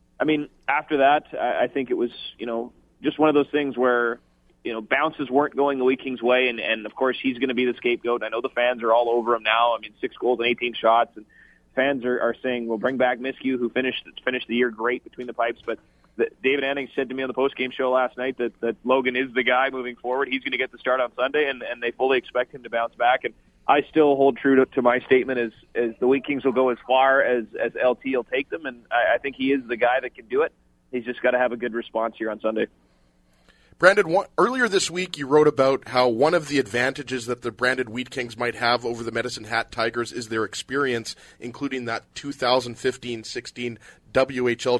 after that, I think it was just one of those things where bounces weren't going the Wheat Kings' way, and of course he's going to be the scapegoat. I know the fans are all over him now. 6 goals and 18 shots, and fans are saying, "Well, bring back Miskew, who finished the year great between the pipes." But David Anning said to me on the postgame show last night that Logan is the guy moving forward. He's going to get the start on Sunday, and they fully expect him to bounce back. And I still hold true to my statement as the Wheat Kings will go as far as LT will take them, and I think he is the guy that can do it. He's just got to have a good response here on Sunday. Brandon, earlier this week you wrote about how one of the advantages that the Brandon Wheat Kings might have over the Medicine Hat Tigers is their experience, including that 2015-16 WHL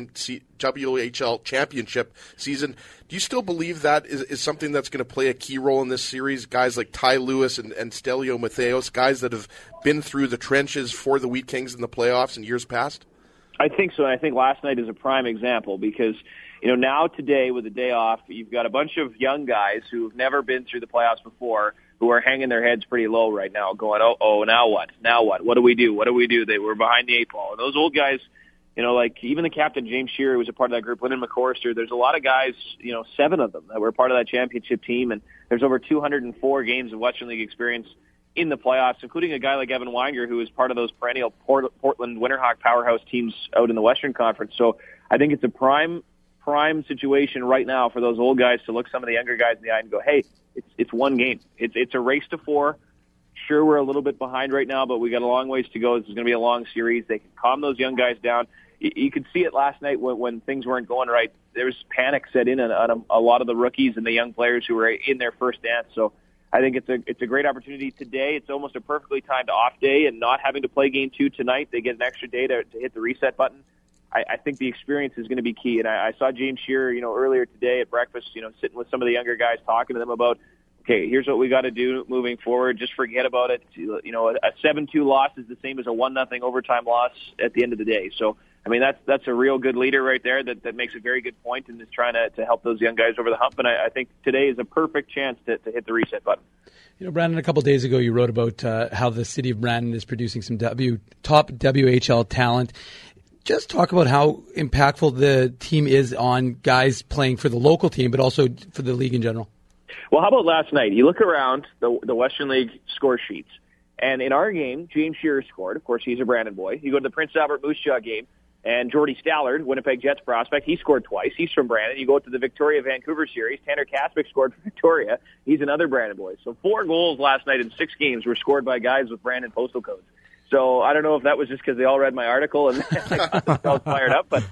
championship season. Do you still believe that is something that's going to play a key role in this series? Guys like Ty Lewis and Stelio Matheos, guys that have been through the trenches for the Wheat Kings in the playoffs in years past? I think so, and I think last night is a prime example because, now today with the day off, you've got a bunch of young guys who have never been through the playoffs before who are hanging their heads pretty low right now going, now what? What do we do? They were behind the eight ball. And those old guys, like even the captain, James Shearer, who was a part of that group, Lyndon McCorster, there's a lot of guys, 7 of them that were part of that championship team, and there's over 204 games of Western League experience in the playoffs, including a guy like Evan Weinger, who is part of those perennial Portland Winterhawk powerhouse teams out in the Western Conference. So I think it's a prime situation right now for those old guys to look some of the younger guys in the eye and go, hey, it's one game. It's a race to 4. Sure, we're a little bit behind right now, but we got a long ways to go. This is going to be a long series. They can calm those young guys down. You could see it last night when things weren't going right. There was panic set in on a lot of the rookies and the young players who were in their first dance. So I think it's a great opportunity today. It's almost a perfectly timed off day, and not having to play game 2 tonight, they get an extra day to hit the reset button. I think the experience is going to be key. And I saw James Shearer, earlier today at breakfast, sitting with some of the younger guys, talking to them about, okay, here's what we got to do moving forward. Just forget about it. A 7-2 loss is the same as a 1-0 overtime loss at the end of the day. So, I mean, that's a real good leader right there that makes a very good point and is trying to help those young guys over the hump. And I think today is a perfect chance to hit the reset button. Brandon, a couple of days ago you wrote about how the city of Brandon is producing some top WHL talent. Just talk about how impactful the team is on guys playing for the local team, but also for the league in general. Well, how about last night? You look around the Western League score sheets, and in our game, James Shearer scored. Of course, he's a Brandon boy. You go to the Prince Albert Moose Jaw game, and Jordy Stallard, Winnipeg Jets prospect, he scored twice. He's from Brandon. You go to the Victoria-Vancouver series, Tanner Kaspick scored for Victoria. He's another Brandon boy. So 4 goals last night in 6 games were scored by guys with Brandon postal codes. So I don't know if that was just because they all read my article and I got themselves fired up, but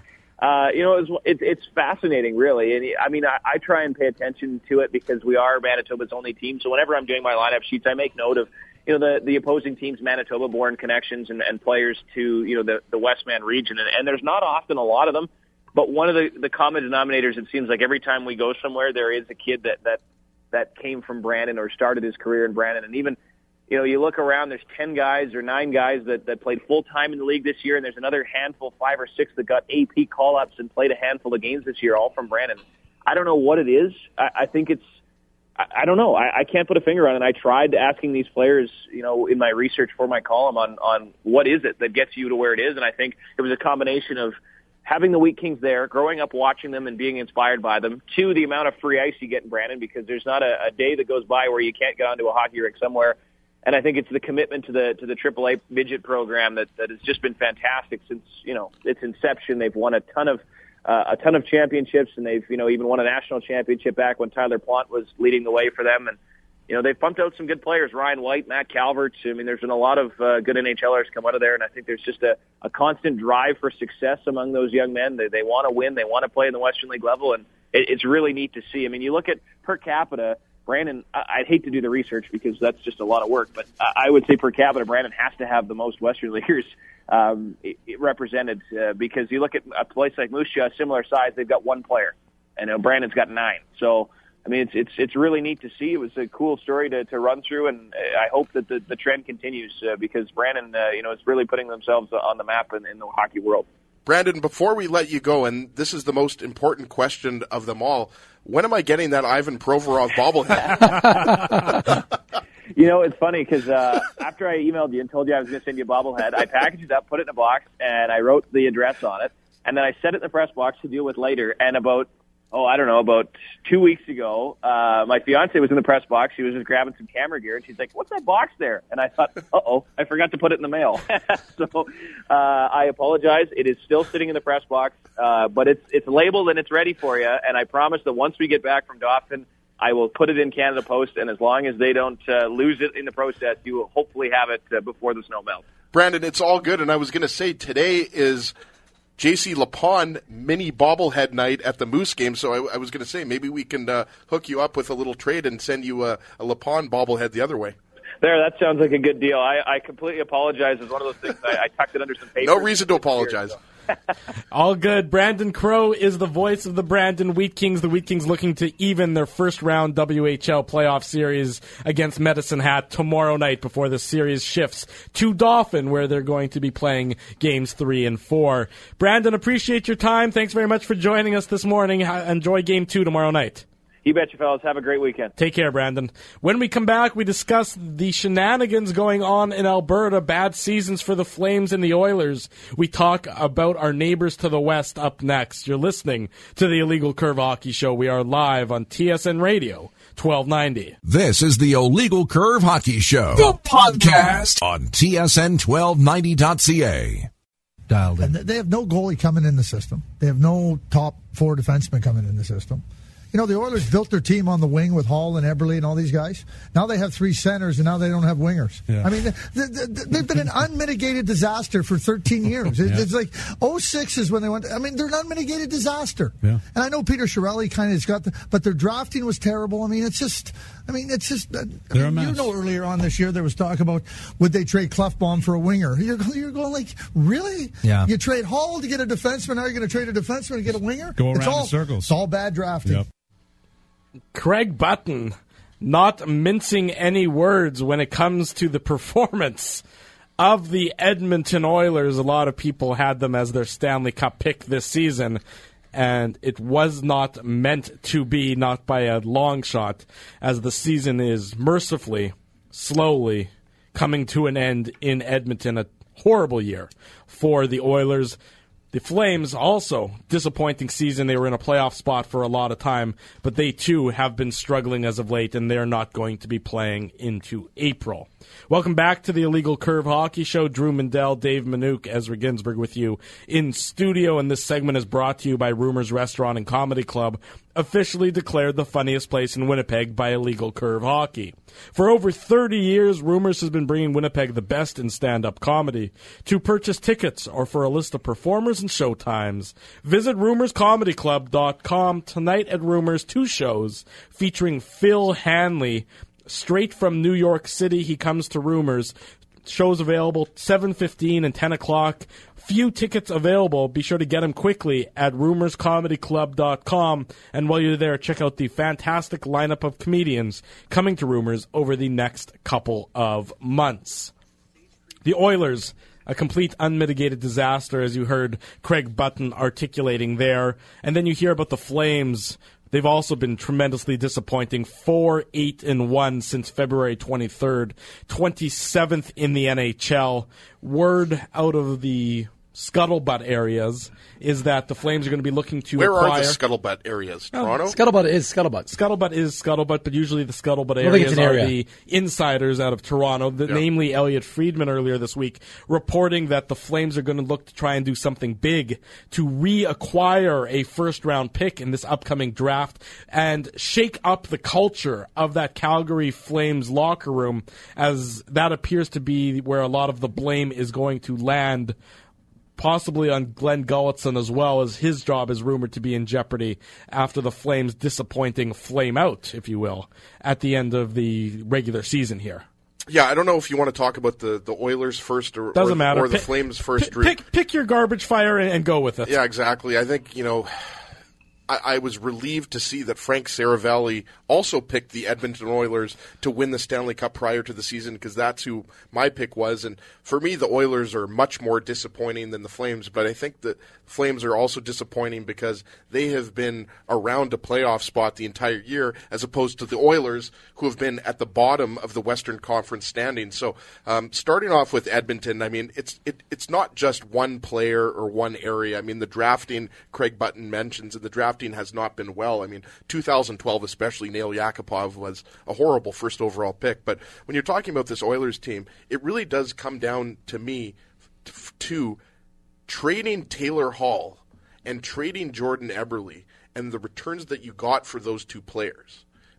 it's fascinating, really. And I mean, I try and pay attention to it because we are Manitoba's only team. So whenever I'm doing my lineup sheets, I make note of the opposing team's Manitoba-born connections and players to the Westman region. And there's not often a lot of them, but one of the common denominators, it seems like every time we go somewhere, there is a kid that came from Brandon or started his career in Brandon, and even. You look around, there's 10 guys or 9 guys that played full-time in the league this year, and there's another handful, 5 or 6, that got AP call-ups and played a handful of games this year, all from Brandon. I don't know what it is. I think it's – I don't know. I can't put a finger on it. I tried asking these players, in my research for my column on what is it that gets you to where it is, and I think it was a combination of having the Wheat Kings there, growing up watching them and being inspired by them, 2, the amount of free ice you get in Brandon, because there's not a day that goes by where you can't get onto a hockey rink somewhere. And I think it's the commitment to the AAA midget program that has just been fantastic since its inception. They've won a ton of championships, and they've even won a national championship back when Tyler Plant was leading the way for them. And they've pumped out some good players: Ryan White, Matt Calvert. I mean, there's been a lot of good NHLers come out of there, and I think there's just a constant drive for success among those young men. They want to win, they want to play in the Western League level, and it's really neat to see. I mean, you look at per capita. Brandon, I'd hate to do the research because that's just a lot of work, but I would say per capita, Brandon has to have the most Western Leaguers represented because you look at a place like Moose Jaw, similar size, they've got 1 player, and Brandon's got 9. So, I mean, it's really neat to see. It was a cool story to run through, and I hope that the trend continues because Brandon, is really putting themselves on the map in the hockey world. Brandon, before we let you go, and this is the most important question of them all, when am I getting that Ivan Provorov bobblehead? It's funny because after I emailed you and told you I was going to send you a bobblehead, I packaged it up, put it in a box, and I wrote the address on it. And then I set it in the press box to deal with later. And about 2 weeks ago, my fiance was in the press box. She was just grabbing some camera gear, and she's like, "What's that box there?" And I thought, I forgot to put it in the mail. So I apologize. It is still sitting in the press box, but it's labeled and it's ready for you. And I promise that once we get back from Dauphin, I will put it in Canada Post, and as long as they don't lose it in the process, you will hopefully have it before the snow melts. Brandon, it's all good, and I was going to say today is J.C. Lapon mini bobblehead night at the Moose game. So I was going to say, maybe we can hook you up with a little trade and send you a Lapon bobblehead the other way. There, that sounds like a good deal. I completely apologize. It's one of those things I tucked it under some paper. No reason to apologize. All good. Brandon Crow is the voice of the Brandon Wheat Kings. The Wheat Kings looking to even their first-round WHL playoff series against Medicine Hat tomorrow night before the series shifts to Dauphin, where they're going to be playing games 3 and 4. Brandon, appreciate your time. Thanks very much for joining us this morning. Enjoy game 2 tomorrow night. You betcha, fellas. Have a great weekend. Take care, Brandon. When we come back, we discuss the shenanigans going on in Alberta, bad seasons for the Flames and the Oilers. We talk about our neighbors to the west up next. You're listening to the Illegal Curve Hockey Show. We are live on TSN Radio, 1290. This is the Illegal Curve Hockey Show, the podcast on TSN1290.ca. Dialed in. And they have no goalie coming in the system. They have no top 4 defensemen coming in the system. You know, the Oilers built their team on the wing with Hall and Eberle and all these guys. Now they have 3 centers, and now they don't have wingers. Yeah. I mean, they've been an unmitigated disaster for 13 years. It's like 06 is when they went. I mean, they're an unmitigated disaster. Yeah. And I know Peter Chiarelli kind of has got but their drafting was terrible. I mean, it's just. They're a mess. You know, earlier on this year there was talk about would they trade Klefbom for a winger. You're going like, really? Yeah. You trade Hall to get a defenseman. Now you're going to trade a defenseman to get a winger? Go around in circles. It's all bad drafting. Yep. Craig Button not mincing any words when it comes to the performance of the Edmonton Oilers. A lot of people had them as their Stanley Cup pick this season, and it was not meant to be, not by a long shot, as the season is mercifully, slowly coming to an end in Edmonton. A horrible year for the Oilers. The Flames, also disappointing season. They were in a playoff spot for a lot of time, but they too have been struggling as of late, and they're not going to be playing into April. Welcome back to the Illegal Curve Hockey Show. Drew Mandel, Dave Manouk, Ezra Ginsberg with you in studio, and this segment is brought to you by Rumors Restaurant and Comedy Club, officially declared the funniest place in Winnipeg by Illegal Curve Hockey. For over 30 years, Rumors has been bringing Winnipeg the best in stand-up comedy. To purchase tickets or for a list of performers and showtimes, visit rumorscomedyclub.com. Tonight at Rumors, 2 shows featuring Phil Hanley. Straight from New York City, he comes to Rumors. Shows available 7:15 and 10 o'clock. Few tickets available. Be sure to get them quickly at rumorscomedyclub.com. And while you're there, check out the fantastic lineup of comedians coming to Rumors over the next couple of months. The Oilers, a complete unmitigated disaster, as you heard Craig Button articulating there. And then you hear about the Flames. They've also been tremendously disappointing, 4-8-1 since February 23rd, 27th in the NHL. Word out of the scuttlebutt areas is that the Flames are going to be looking to acquire... Where are the scuttlebutt areas? Toronto? Scuttlebutt is scuttlebutt. Scuttlebutt is scuttlebutt, but usually the scuttlebutt areas are the insiders out of Toronto, namely Elliot Friedman earlier this week, reporting that the Flames are going to look to try and do something big to reacquire a first-round pick in this upcoming draft and shake up the culture of that Calgary Flames locker room, as that appears to be where a lot of the blame is going to land, possibly on Glenn Gulletson as well, as his job is rumored to be in jeopardy after the Flames' disappointing flame out, if you will, at the end of the regular season here. Yeah, I don't know if you want to talk about the Oilers first or the Flames first. Pick your garbage fire and go with it. Yeah, exactly. I think, I was relieved to see that Frank Saravalli also picked the Edmonton Oilers to win the Stanley Cup prior to the season, because that's who my pick was. And for me, the Oilers are much more disappointing than the Flames, but I think the Flames are also disappointing because they have been around a playoff spot the entire year, as opposed to the Oilers, who have been at the bottom of the Western Conference standings. So starting off with Edmonton, I mean, it's not just one player or one area. I mean, the drafting, Craig Button mentions, and the drafting has not been well. I mean, 2012 especially, Nail Yakupov was a horrible first overall pick. But when you're talking about this Oilers team, it really does come down to me to trading Taylor Hall and trading Jordan Eberle and the returns that you got for those 2 players.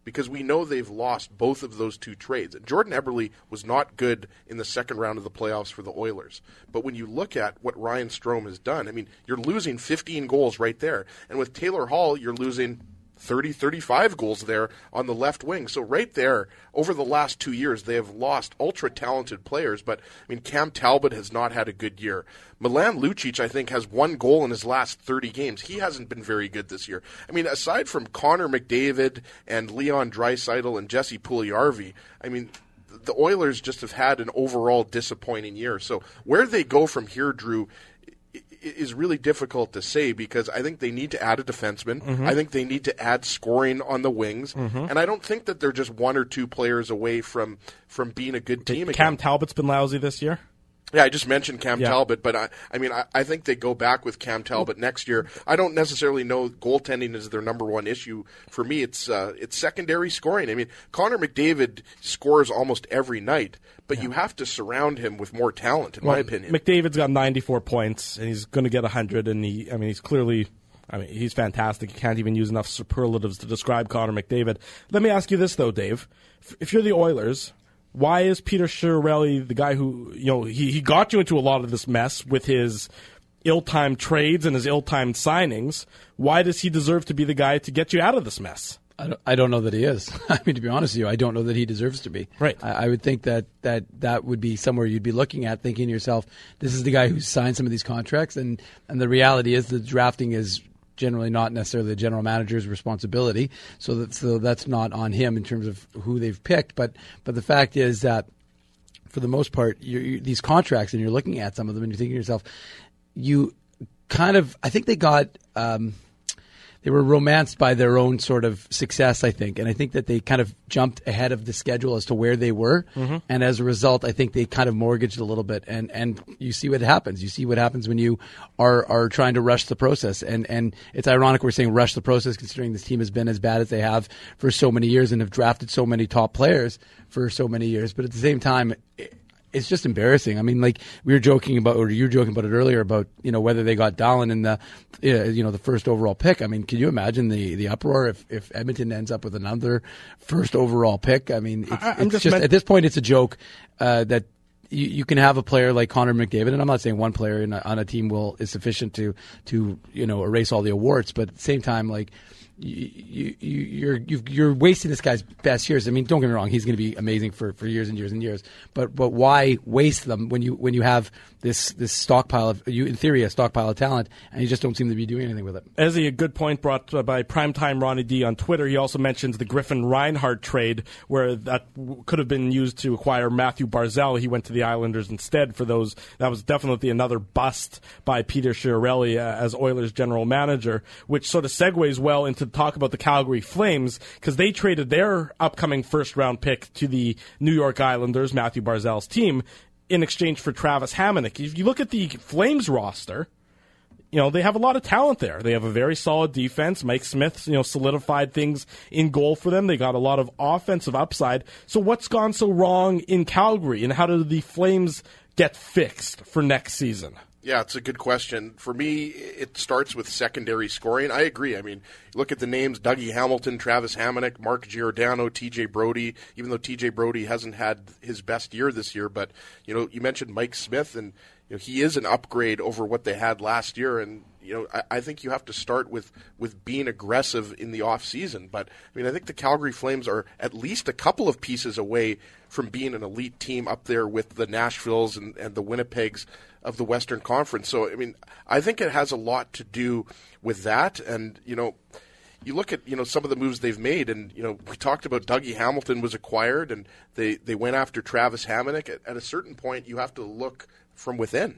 because we know they've lost both of those two trades. And Jordan Eberle was not good in the second round of the playoffs for the Oilers. But when you look at what Ryan Strome has done, I mean, you're losing 15 goals right there. And with Taylor Hall, you're losing 30, 35 goals there on the left wing. So right there, over the last 2 years, they have lost ultra-talented players. But, I mean, Cam Talbot has not had a good year. Milan Lucic, I think, has 1 goal in his last 30 games. He hasn't been very good this year. I mean, aside from Connor McDavid and Leon Draisaitl and Jesse Puljujarvi, I mean, the Oilers just have had an overall disappointing year. So where they go from here, Drew, is really difficult to say, because I think they need to add a defenseman. Mm-hmm. I think they need to add scoring on the wings. Mm-hmm. And I don't think that they're just 1 or 2 players away from being a good team again. Cam Talbot's been lousy this year? Yeah, I just mentioned Cam Talbot, but I think they go back with Cam Talbot next year. I don't necessarily know goaltending is their number one issue. For me, it's secondary scoring. I mean, Connor McDavid scores almost every night, but you have to surround him with more talent, in my opinion. McDavid's got 94 points, and he's going to get 100, and he's clearly... he's fantastic. You can't even use enough superlatives to describe Connor McDavid. Let me ask you this, though, Dave. If you're the Oilers... why is Peter Chiarelli the guy who, he got you into a lot of this mess with his ill-timed trades and his ill-timed signings? Why does he deserve to be the guy to get you out of this mess? I don't know that he is. I mean, to be honest with you, I don't know that he deserves to be. Right. I would think that would be somewhere you'd be looking at, thinking to yourself, this is the guy who signed some of these contracts, and the reality is the drafting is generally not necessarily the general manager's responsibility, so that's not on him in terms of who they've picked. But the fact is that for the most part, these contracts, and you're looking at some of them, and you're thinking to yourself, I think they got. They were romanced by their own sort of success, I think. And I think that they kind of jumped ahead of the schedule as to where they were. Mm-hmm. And as a result, I think they kind of mortgaged a little bit. And you see what happens. You see what happens when you are trying to rush the process. And it's ironic we're saying rush the process, considering this team has been as bad as they have for so many years and have drafted so many top players for so many years. But at the same time, it's just embarrassing. I mean, like we were joking about, or you were joking about it earlier about, whether they got Dahlen in the, the first overall pick. I mean, can you imagine the uproar if Edmonton ends up with another first overall pick? I mean, it's just at this point, it's a joke that you can have a player like Connor McDavid, and I'm not saying one player on a team is sufficient to erase all the awards, but at the same time, like. You're wasting this guy's best years. I mean, don't get me wrong; he's going to be amazing for years and years and years. But why waste them when you have this stockpile of in theory a stockpile of talent, and you just don't seem to be doing anything with it. Ezzy, a good point brought by Primetime Ronnie D on Twitter. He also mentions the Griffin Reinhart trade, where that could have been used to acquire Matthew Barzal. He went to the Islanders instead for those. That was definitely another bust by Peter Chiarelli as Oilers general manager, which sort of segues well into talk about the Calgary Flames, because they traded their upcoming first-round pick to the New York Islanders, Matthew Barzal's team, in exchange for Travis Hamonic. If you look at the Flames roster, they have a lot of talent there. They have a very solid defense. Mike Smith, solidified things in goal for them. They got a lot of offensive upside. So what's gone so wrong in Calgary, and how do the Flames get fixed for next season? Yeah, it's a good question. For me, it starts with secondary scoring. I agree. I mean, look at the names: Dougie Hamilton, Travis Hamonic, Mark Giordano, TJ Brody, even though TJ Brody hasn't had his best year this year. But, you mentioned Mike Smith, and he is an upgrade over what they had last year. And, I think you have to start with being aggressive in the offseason. But, I mean, I think the Calgary Flames are at least a couple of pieces away from being an elite team up there with the Nashvilles and the Winnipegs of the Western Conference. So, I mean, I think it has a lot to do with that. And, you look at, some of the moves they've made, and, we talked about Dougie Hamilton was acquired, and they went after Travis Hamonic. At a certain point, you have to look from within.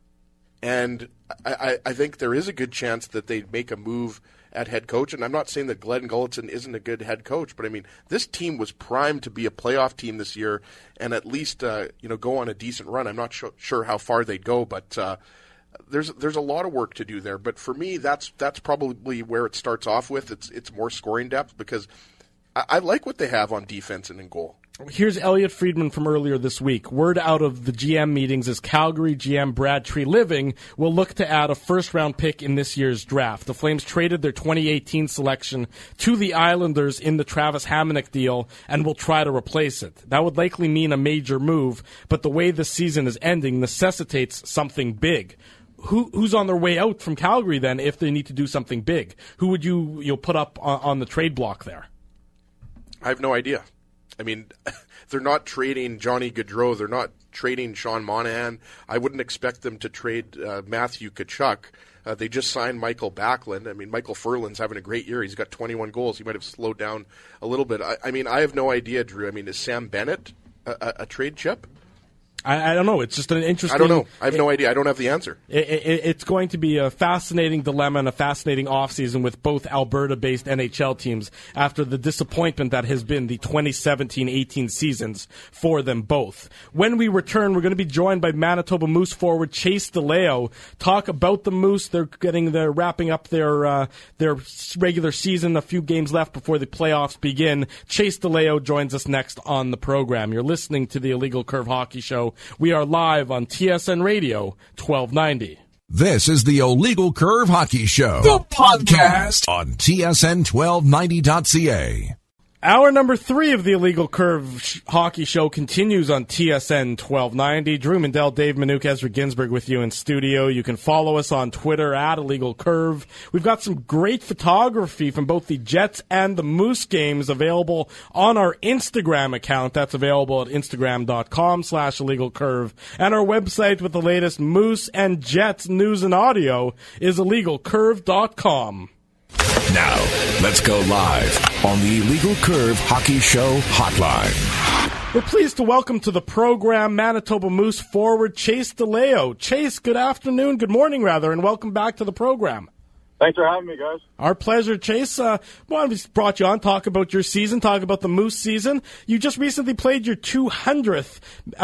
And I think there is a good chance that they'd make a move at head coach. And I'm not saying that Glenn Gulutzan isn't a good head coach, but I mean, this team was primed to be a playoff team this year and at least, go on a decent run. I'm not sure how far they'd go, but there's a lot of work to do there. But for me, that's probably where it starts off with. It's more scoring depth, because I like what they have on defense and in goal. Here's Elliot Friedman from earlier this week. Word out of the GM meetings is Calgary GM Brad Treliving will look to add a first-round pick in this year's draft. The Flames traded their 2018 selection to the Islanders in the Travis Hamonic deal and will try to replace it. That would likely mean a major move, but the way this season is ending necessitates something big. Who's on their way out from Calgary then if they need to do something big? Who would you put up on the trade block there? I have no idea. I mean, they're not trading Johnny Gaudreau. They're not trading Sean Monahan. I wouldn't expect them to trade Matthew Tkachuk. They just signed Michael Backlund. I mean, Michael Furlan's having a great year. He's got 21 goals. He might have slowed down a little bit. I mean, I have no idea, Drew. I mean, is Sam Bennett a trade chip? I don't know. It's just an interesting... I don't know. I have no idea. I don't have the answer. It's going to be a fascinating dilemma and a fascinating offseason with both Alberta-based NHL teams after the disappointment that has been the 2017-18 seasons for them both. When we return, we're going to be joined by Manitoba Moose forward Chase DeLeo. Talk about the Moose. They're wrapping up their regular season. A few games left before the playoffs begin. Chase DeLeo joins us next on the program. You're listening to the Illegal Curve Hockey Show. We are live on TSN Radio 1290. This is the Illegal Curve Hockey Show, the podcast on TSN1290.ca. Hour number 3 of the Illegal Curve Hockey Show continues on TSN 1290. Drew Mandel, Dave Minuk, Ezra Ginsburg with you in studio. You can follow us on Twitter at Illegal Curve. We've got some great photography from both the Jets and the Moose games available on our Instagram account. That's available at Instagram.com/IllegalCurve. And our website with the latest Moose and Jets news and audio is IllegalCurve.com. Now, let's go live on the Illegal Curve Hockey Show hotline. We're pleased to welcome to the program Manitoba Moose forward Chase DeLeo. Chase, good afternoon, good morning rather, and welcome back to the program. Thanks for having me, guys. Our pleasure, Chase. We brought you on, talk about your season, talk about the Moose season. You just recently played your 200th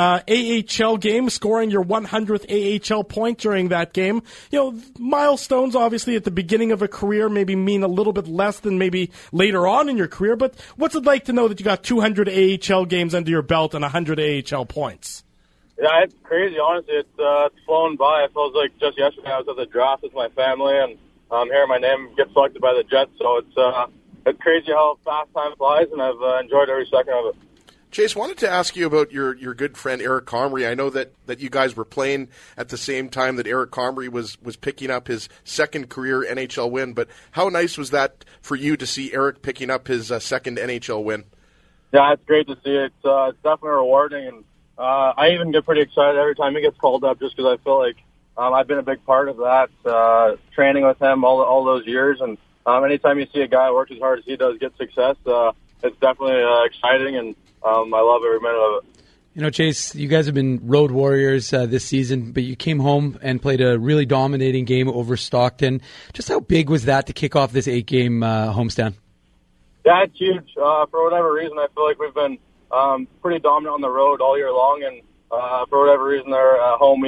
AHL game, scoring your 100th AHL point during that game. You know, milestones, obviously, at the beginning of a career maybe mean a little bit less than maybe later on in your career, but what's it like to know that you got 200 AHL games under your belt and 100 AHL points? Yeah, it's crazy, honestly. It's flown by. It feels like just yesterday I was at the draft with my family, and hearing my name get selected by the Jets, so it's crazy how fast time flies, and I've enjoyed every second of it. Chase, wanted to ask you about your good friend Eric Comrie. I know that you guys were playing at the same time that Eric Comrie was picking up his second career NHL win, but how nice was that for you to see Eric picking up his second NHL win? Yeah, it's great to see it. It's definitely rewarding, and I even get pretty excited every time he gets called up just because I feel like I've been a big part of that, training with him all those years. And anytime you see a guy work as hard as he does get success, it's definitely exciting, and I love every minute of it. You know, Chase, you guys have been road warriors this season, but you came home and played a really dominating game over Stockton. Just how big was that to kick off this 8-game homestand? Yeah, it's huge. For whatever reason, I feel like we've been pretty dominant on the road all year long, and for whatever reason, there at home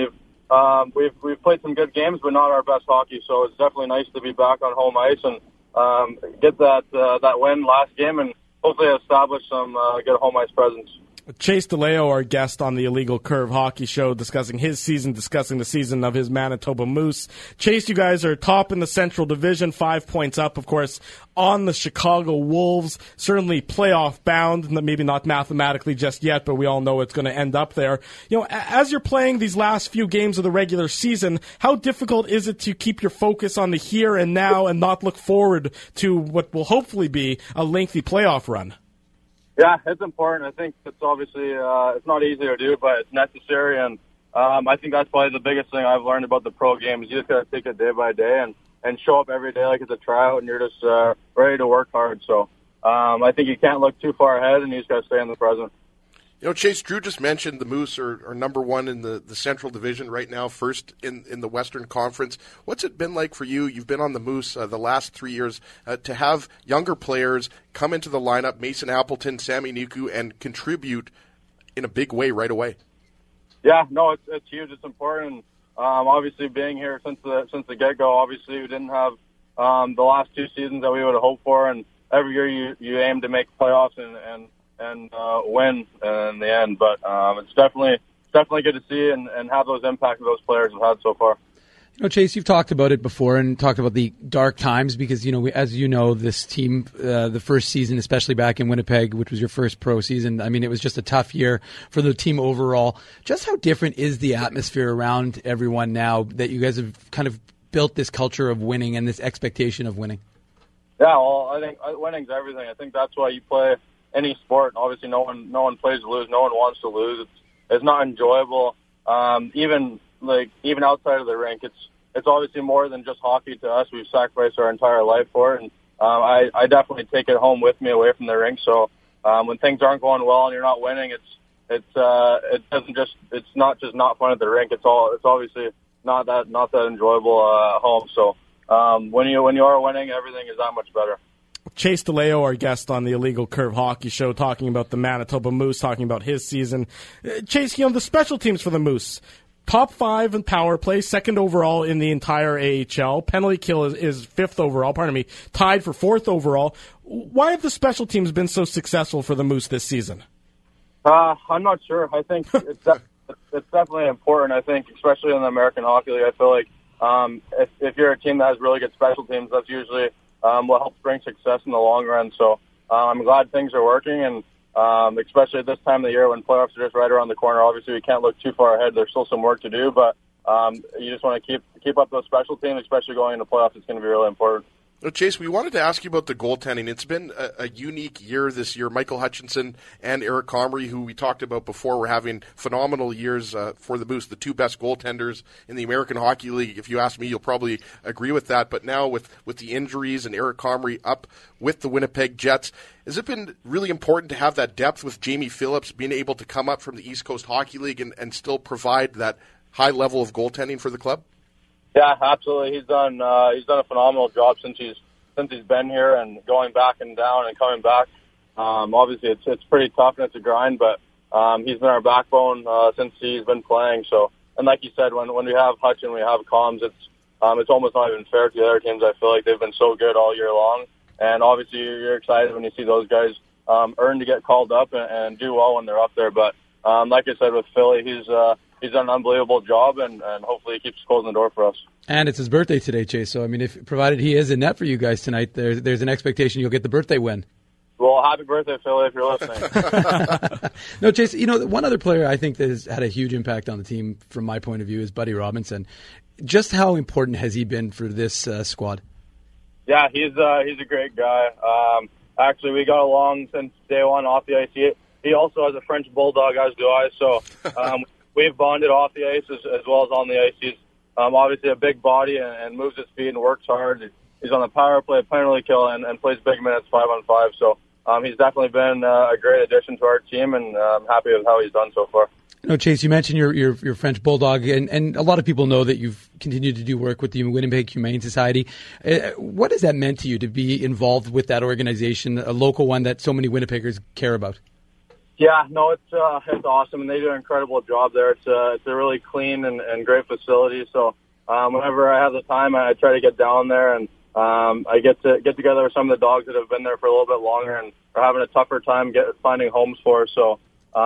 we've played some good games, but not our best hockey. So it's definitely nice to be back on home ice and get that win last game, and hopefully establish some good home ice presence. Chase DeLeo, our guest on the Illegal Curve Hockey Show, discussing his season, discussing the season of his Manitoba Moose. Chase, you guys are top in the Central Division, 5 points up, of course, on the Chicago Wolves. Certainly playoff bound, maybe not mathematically just yet, but we all know it's going to end up there. You know, as you're playing these last few games of the regular season, how difficult is it to keep your focus on the here and now and not look forward to what will hopefully be a lengthy playoff run? Yeah, it's important. I think it's obviously it's not easy to do, but it's necessary. And I think that's probably the biggest thing I've learned about the pro game is you just got to take it day by day and show up every day like it's a tryout, and you're just ready to work hard. So I think you can't look too far ahead, and you just got to stay in the present. You know, Chase, Drew just mentioned the Moose are number one in the Central Division right now, first in the Western Conference. What's it been like for you? You've been on the Moose the last 3 years to have younger players come into the lineup, Mason Appleton, Sami Niku, and contribute in a big way right away. Yeah, no, it's huge. It's important. Obviously, being here since the get-go, obviously we didn't have the last 2 seasons that we would have hoped for, and every year you aim to make playoffs and and win in the end. But it's definitely good to see and have those impacts those players have had so far. Chase, you've talked about it before and talked about the dark times because, as you know, this team, the first season, especially back in Winnipeg, which was your first pro season, I mean, it was just a tough year for the team overall. Just how different is the atmosphere around everyone now that you guys have kind of built this culture of winning and this expectation of winning? Yeah, well, I think winning's everything. I think that's why you play any sport. Obviously, no one plays to lose. No one wants to lose. It's not enjoyable. Even outside of the rink, it's obviously more than just hockey to us. We've sacrificed our entire life for it, and I definitely take it home with me away from the rink. So when things aren't going well and you're not winning, it's not just not fun at the rink. It's obviously not that enjoyable at home. So when you are winning, everything is that much better. Chase DeLeo, our guest on the Illegal Curve Hockey Show, talking about the Manitoba Moose, talking about his season. Chase, the special teams for the Moose. Top 5 in power play, second overall in the entire AHL. Penalty kill is fifth overall, tied for fourth overall. Why have the special teams been so successful for the Moose this season? I'm not sure. I think it's definitely important. I think, especially in the American Hockey League, I feel like if you're a team that has really good special teams, that's usually what helps bring success in the long run. So I'm glad things are working, and especially at this time of the year when playoffs are just right around the corner. Obviously, we can't look too far ahead. There's still some work to do, but you just want to keep up those special teams, especially going into playoffs. It's going to be really important. Chase, we wanted to ask you about the goaltending. It's been a unique year this year. Michael Hutchinson and Eric Comrie, who we talked about before, were having phenomenal years for the Moose, the two best goaltenders in the American Hockey League. If you ask me, you'll probably agree with that. But now with the injuries and Eric Comrie up with the Winnipeg Jets, has it been really important to have that depth with Jamie Phillips being able to come up from the East Coast Hockey League and still provide that high level of goaltending for the club? Yeah, absolutely. He's done a phenomenal job since he's been here, and going back and down and coming back. Obviously, it's pretty tough and it's a grind, but he's been our backbone since he's been playing. So, and like you said, when we have Hutch and we have Combs, it's almost not even fair to the other teams. I feel like they've been so good all year long, and obviously you're excited when you see those guys earn to get called up and do well when they're up there. But like I said, with Philly, he's done an unbelievable job, and hopefully he keeps closing the door for us. And it's his birthday today, Chase. So, I mean, provided he is in net for you guys tonight, there's an expectation you'll get the birthday win. Well, happy birthday, Philly, if you're listening. No, Chase, one other player I think that has had a huge impact on the team from my point of view is Buddy Robinson. Just how important has he been for this squad? Yeah, he's a great guy. Actually, we got along since day one off the ice. He also has a French bulldog, as do I. So we've bonded off the ice as well as on the ice. He's obviously a big body and moves his feet and works hard. He's on the power play, penalty kill, and plays big minutes 5-on-5. So he's definitely been a great addition to our team, and I'm happy with how he's done so far. Chase, you mentioned your French bulldog, and a lot of people know that you've continued to do work with the Winnipeg Humane Society. What has that meant to you to be involved with that organization, a local one that so many Winnipeggers care about? Yeah, no, it's awesome, and they do an incredible job there. It's a really clean and great facility. So whenever I have the time, I try to get down there, and I get together with some of the dogs that have been there for a little bit longer and are having a tougher time finding homes for. So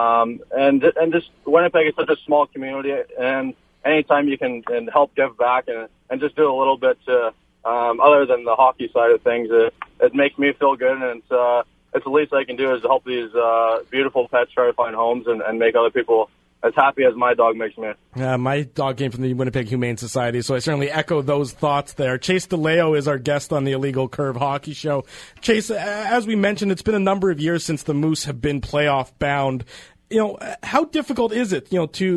and just Winnipeg is such a small community, and anytime you can help give back and just do a little bit to other than the hockey side of things, it makes me feel good, and it's the least I can do is to help these beautiful pets try to find homes and make other people as happy as my dog makes me. My dog came from the Winnipeg Humane Society, so I certainly echo those thoughts there. Chase DeLeo is our guest on the Illegal Curve Hockey Show. Chase, as we mentioned, it's been a number of years since the Moose have been playoff bound. How difficult is it,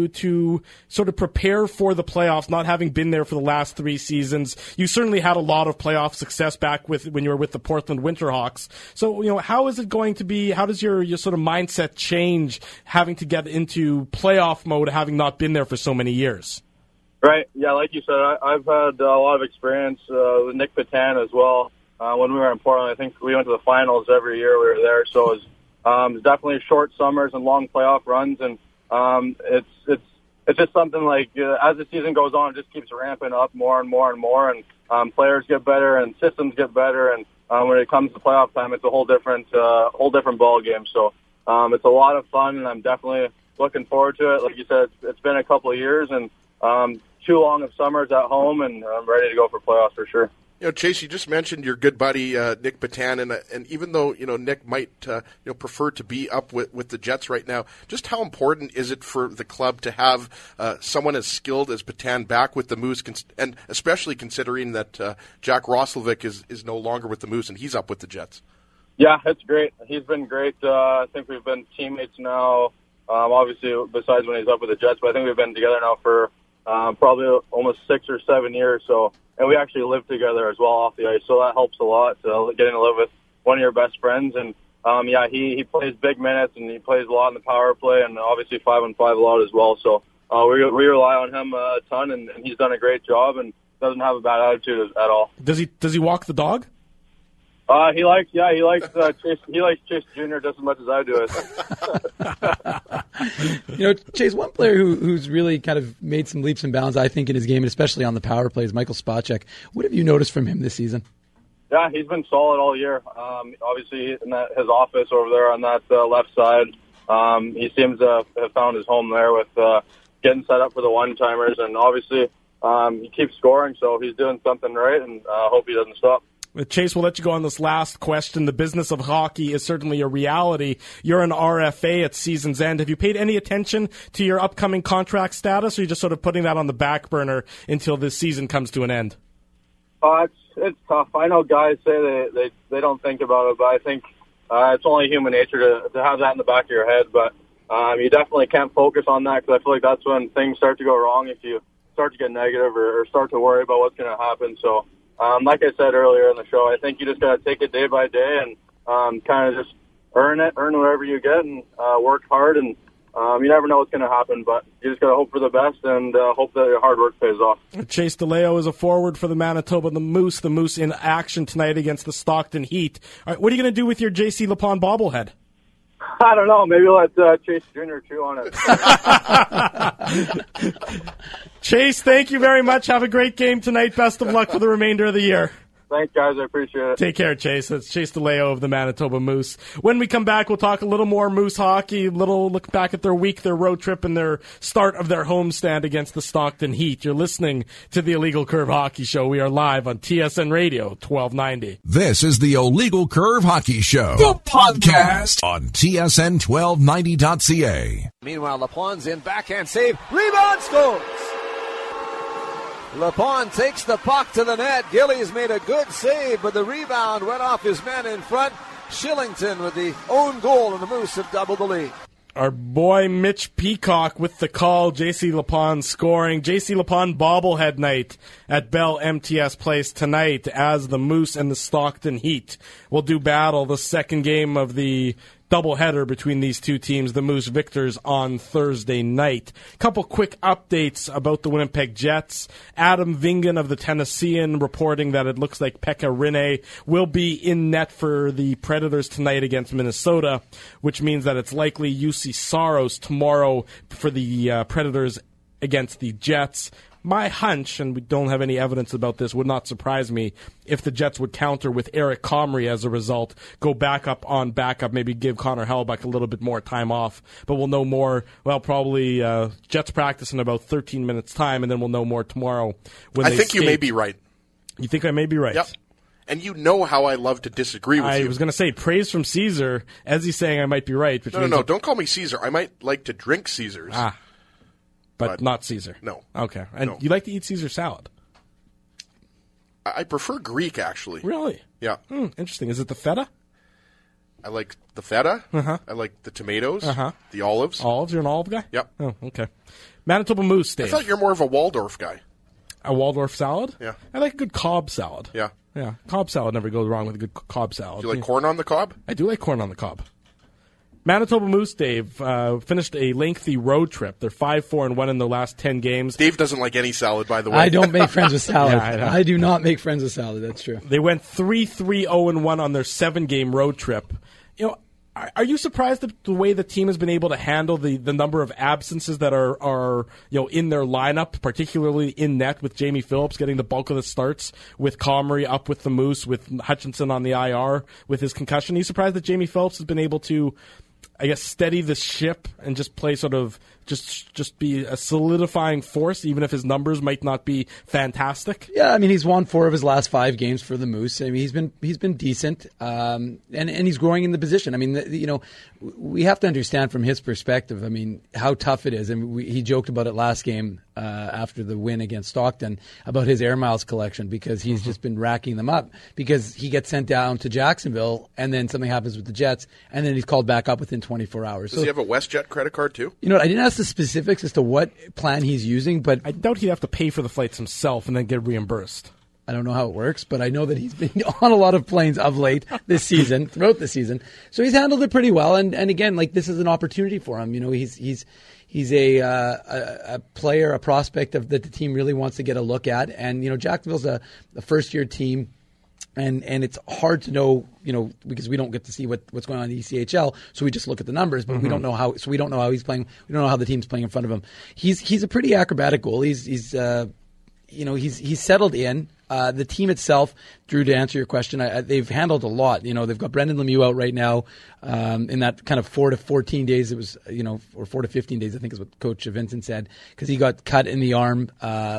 to sort of prepare for the playoffs, not having been there for the last 3 seasons? You certainly had a lot of playoff success back when you were with the Portland Winterhawks. So, how is it going to be? How does your sort of mindset change having to get into playoff mode, having not been there for so many years? Right. Yeah, like you said, I've had a lot of experience with Nick Petan as well. When we were in Portland, I think we went to the finals every year we were there. So it was definitely short summers and long playoff runs, and it's just something like as the season goes on, it just keeps ramping up more and more and more, and players get better and systems get better, and when it comes to playoff time, it's a whole different ball game. So it's a lot of fun, and I'm definitely looking forward to it. Like you said, it's been a couple of years, and too long of summers at home, and I'm ready to go for playoffs for sure. Chase, you just mentioned your good buddy Nick Petan, and even though Nick might prefer to be up with the Jets right now, just how important is it for the club to have someone as skilled as Petan back with the Moose, and especially considering that Jack Roslovic is no longer with the Moose and he's up with the Jets? Yeah, it's great. He's been great. I think we've been teammates now. Obviously, besides when he's up with the Jets, but I think we've been together now for probably almost 6 or 7 years. And we actually live together as well off the ice, so that helps a lot, getting to live with one of your best friends. And, he plays big minutes, and he plays a lot in the power play, and obviously 5-on-5 a lot as well. So we rely on him a ton, and he's done a great job and doesn't have a bad attitude at all. Does he walk the dog? He likes Chase. He likes Chase Jr. just as much as I do it. Chase, one player who's really kind of made some leaps and bounds, I think, in his game, and especially on the power plays, Michael Spacek. What have you noticed from him this season? Yeah, he's been solid all year. Obviously, in his office over there on that left side, he seems to have found his home there with getting set up for the one-timers, and obviously he keeps scoring, so he's doing something right, and I hope he doesn't stop. Chase, we'll let you go on this last question. The business of hockey is certainly a reality. You're an RFA at season's end. Have you paid any attention to your upcoming contract status, or are you just sort of putting that on the back burner until this season comes to an end? It's tough. I know guys say they don't think about it, but I think it's only human nature to have that in the back of your head. But you definitely can't focus on that, because I feel like that's when things start to go wrong if you start to get negative or start to worry about what's going to happen. So, like I said earlier in the show, I think you just got to take it day by day and kind of just earn whatever you get, and work hard. And you never know what's going to happen, but you just got to hope for the best and hope that your hard work pays off. Chase DeLeo is a forward for the Manitoba Moose. The Moose in action tonight against the Stockton Heat. All right, what are you going to do with your J.C. Lapon bobblehead? I don't know. Maybe let Chase Jr. chew on it. Chase, thank you very much. Have a great game tonight. Best of luck for the remainder of the year. Thanks, guys. I appreciate it. Take care, Chase. That's Chase DeLeo of the Manitoba Moose. When we come back, we'll talk a little more Moose hockey, a little look back at their week, their road trip, and their start of their homestand against the Stockton Heat. You're listening to the Illegal Curve Hockey Show. We are live on TSN Radio 1290. This is the Illegal Curve Hockey Show, the podcast on TSN1290.ca. Meanwhile, Lapon's in, backhand save, rebound, scores! Lapon takes the puck to the net. Gillies made a good save, but the rebound went off his man in front. Shillington with the own goal, and the Moose have doubled the lead. Our boy Mitch Peacock with the call. J.C. Lapon scoring. J.C. Lapon bobblehead night at Bell MTS Place tonight as the Moose and the Stockton Heat will do battle. The second game of the doubleheader between these two teams, the Moose victors on Thursday night. Couple quick updates about the Winnipeg Jets. Adam Vingan of the Tennessean reporting that it looks like Pekka Rinne will be in net for the Predators tonight against Minnesota, which means that it's likely UC Saros tomorrow for the Predators against the Jets. My hunch, and we don't have any evidence about this, would not surprise me if the Jets would counter with Eric Comrie as a result, go backup on backup, maybe give Connor Hellebuyck a little bit more time off. But we'll know more, probably Jets practice in about 13 minutes' time, and then we'll know more tomorrow. When I think you may be right. You think I may be right? Yep. And you know how I love to disagree with you. I was going to say, praise from Caesar, as he's saying I might be right. No, don't call me Caesar. I might like to drink Caesars. But not Caesar. No. Okay. And no. You like to eat Caesar salad? I prefer Greek, actually. Really? Yeah. Interesting. Is it the feta? I like the feta. Uh-huh. I like the tomatoes. Uh-huh. The olives. Olives? You're an olive guy? Yep. Oh, okay. Manitoba Moose, Dave. I thought you're more of a Waldorf guy. A Waldorf salad? Yeah. I like a good Cobb salad. Yeah. Yeah. Cobb salad never goes wrong with a good Cobb salad. Do you like corn on the cob? I do like corn on the cob. Manitoba Moose, Dave, finished a lengthy road trip. They're 5-4-1 in their last 10 games. Dave doesn't like any salad, by the way. I don't make friends with salad. Yeah, I do not make friends with salad. That's true. They went 3-3-0-1 on their 7-game road trip. Are you surprised at the way the team has been able to handle the number of absences that are in their lineup, particularly in net, with Jamie Phillips getting the bulk of the starts, with Comrie up with the Moose, with Hutchinson on the IR with his concussion? Are you surprised that Jamie Phillips has been able to I guess, steady the ship and just play sort of just be a solidifying force, even if his numbers might not be fantastic? Yeah, I mean, he's won 4 of his last 5 games for the Moose. I mean, he's been decent, and he's growing in the position. I mean, we have to understand from his perspective, I mean, how tough it is. I mean, he joked about it last game after the win against Stockton about his air miles collection, because he's just been racking them up, because he gets sent down to Jacksonville and then something happens with the Jets and then he's called back up within 24 hours. Does he have a WestJet credit card too? You know what, I didn't ask the specifics as to what plan he's using, but I doubt he'd have to pay for the flights himself and then get reimbursed. I don't know how it works, but I know that he's been on a lot of planes of late this season, throughout the season. So he's handled it pretty well. And again, like, this is an opportunity for him. You know, he's a player, a prospect that the team really wants to get a look at. And, you know, Jacksonville's a first-year team. And it's hard to know, you know, because we don't get to see what's going on in the ECHL, so we just look at the numbers, but we don't know how. So we don't know how he's playing. We don't know how the team's playing in front of him. He's a pretty acrobatic goalie. He's settled in. The team itself, Drew, to answer your question, they've handled a lot. You know, they've got Brendan Lemieux out right now in that kind of 4 to 14 days. It was, you know, or 4 to 15 days, I think is what Coach Vincent said, because he got cut in the arm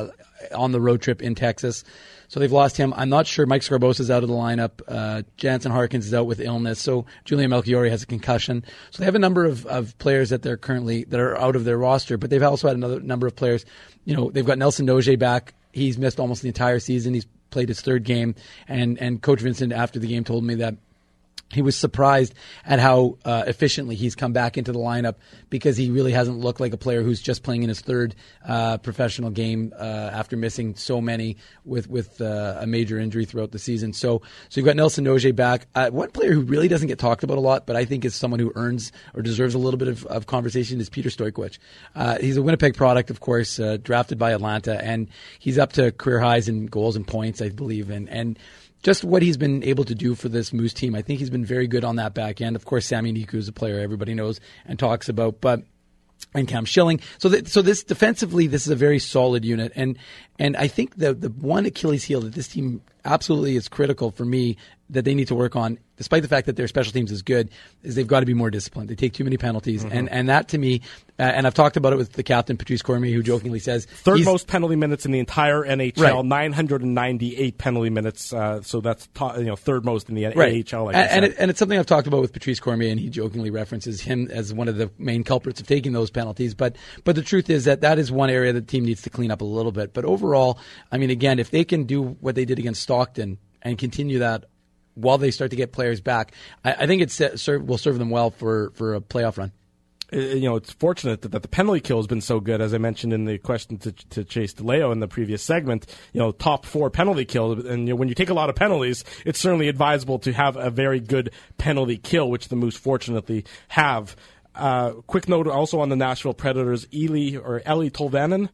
on the road trip in Texas. So they've lost him. I'm not sure. Mike Scarbosa's out of the lineup. Jansen Harkins is out with illness. So Julian Melchiori has a concussion. So they have a number of players that are out of their roster, but they've also had another number of players. You know, they've got Nelson Noje back. He's missed almost the entire season. He's played his 3rd game. And Coach Vincent, after the game, told me that he was surprised at how efficiently he's come back into the lineup, because he really hasn't looked like a player who's just playing in his 3rd professional game after missing so many with a major injury throughout the season. So you've got Nelson Noje back. One player who really doesn't get talked about a lot, but I think is someone who earns or deserves a little bit of conversation, is Peter Stojkovic. He's a Winnipeg product, of course, drafted by Atlanta, and he's up to career highs in goals and points, I believe, and just what he's been able to do for this Moose team, I think he's been very good on that back end. Of course, Sami Niku is a player everybody knows and talks about, and Cam Schilling. So this defensively, this is a very solid unit, and I think the one Achilles heel that this team absolutely is critical for me that they need to work on, despite the fact that their special teams is good, is they've got to be more disciplined. They take too many penalties, and that to me, and I've talked about it with the captain, Patrice Cormier, who jokingly says 3rd most penalty minutes in the entire NHL, right. 998 penalty minutes. So that's 3rd most in the AHL. Like and it's something I've talked about with Patrice Cormier, and he jokingly references him as one of the main culprits of taking those penalties. But the truth is that is one area the team needs to clean up a little bit. But overall, I mean, again, if they can do what they did against Stockton and continue that while they start to get players back, I think will serve them well for a playoff run. You know, it's fortunate that the penalty kill has been so good, as I mentioned in the question to Chase DeLeo in the previous segment. You know, top 4 penalty kill, and you know, when you take a lot of penalties, it's certainly advisable to have a very good penalty kill, which the Moose fortunately have. Quick note also on the Nashville Predators, Eli Tolvanen.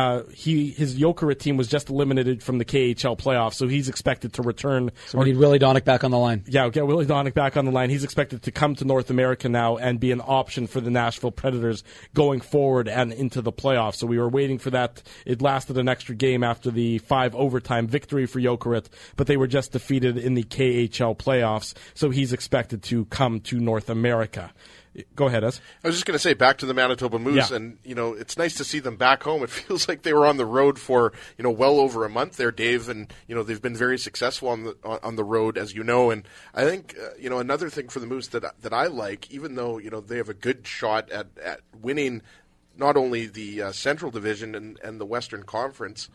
His Jokerit team was just eliminated from the KHL playoffs, so he's expected to return. So we need Willie Donick back on the line. Yeah, get Willie Donick back on the line. He's expected to come to North America now and be an option for the Nashville Predators going forward and into the playoffs. So we were waiting for that. It lasted an extra game after the 5 overtime victory for Jokerit, but they were just defeated in the KHL playoffs, so he's expected to come to North America. Go ahead, Ez. I was just going to say, back to the Manitoba Moose, and you know, it's nice to see them back home. It feels like they were on the road for well over a month there, Dave, and they've been very successful on the road, as you know. And I think another thing for the Moose that I like, even though they have a good shot at winning not only the Central Division and the Western Conference.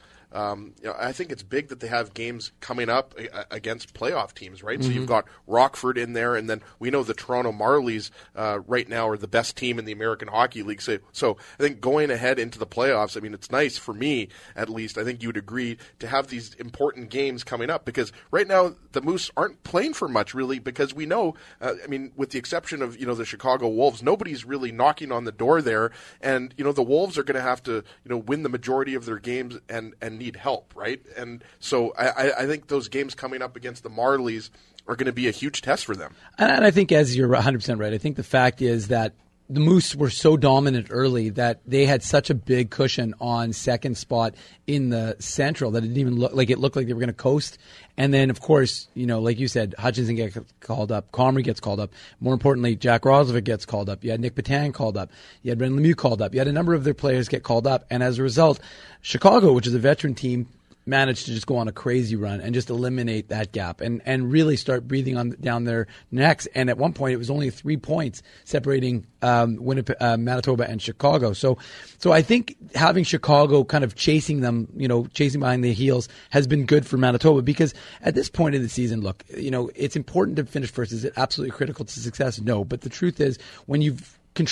I think it's big that they have games coming up against playoff teams, right? Mm-hmm. So you've got Rockford in there, and then we know the Toronto Marlies right now are the best team in the American Hockey League. So I think going ahead into the playoffs, I mean, it's nice for me, at least, I think you would agree, to have these important games coming up, because right now the Moose aren't playing for much, really, because we know, with the exception of, the Chicago Wolves, nobody's really knocking on the door there, and, the Wolves are going to have to, win the majority of their games and need help, right? And so I think those games coming up against the Marlies are going to be a huge test for them. And I think, as you're 100% right, I think the fact is that the Moose were so dominant early that they had such a big cushion on second spot in the Central that it didn't even look like they were going to coast. And then, of course, like you said, Hutchinson gets called up, Comrie gets called up. More importantly, Jack Roslovic gets called up. You had Nick Petan called up. You had Brendan Lemieux called up. You had a number of their players get called up. And as a result, Chicago, which is a veteran team, managed to just go on a crazy run and just eliminate that gap and really start breathing down their necks. And at one point, it was only 3 points separating Manitoba and Chicago. So I think having Chicago kind of chasing them, chasing behind their heels has been good for Manitoba, because at this point in the season, look, it's important to finish first. Is it absolutely critical to success? No. But the truth is, when you've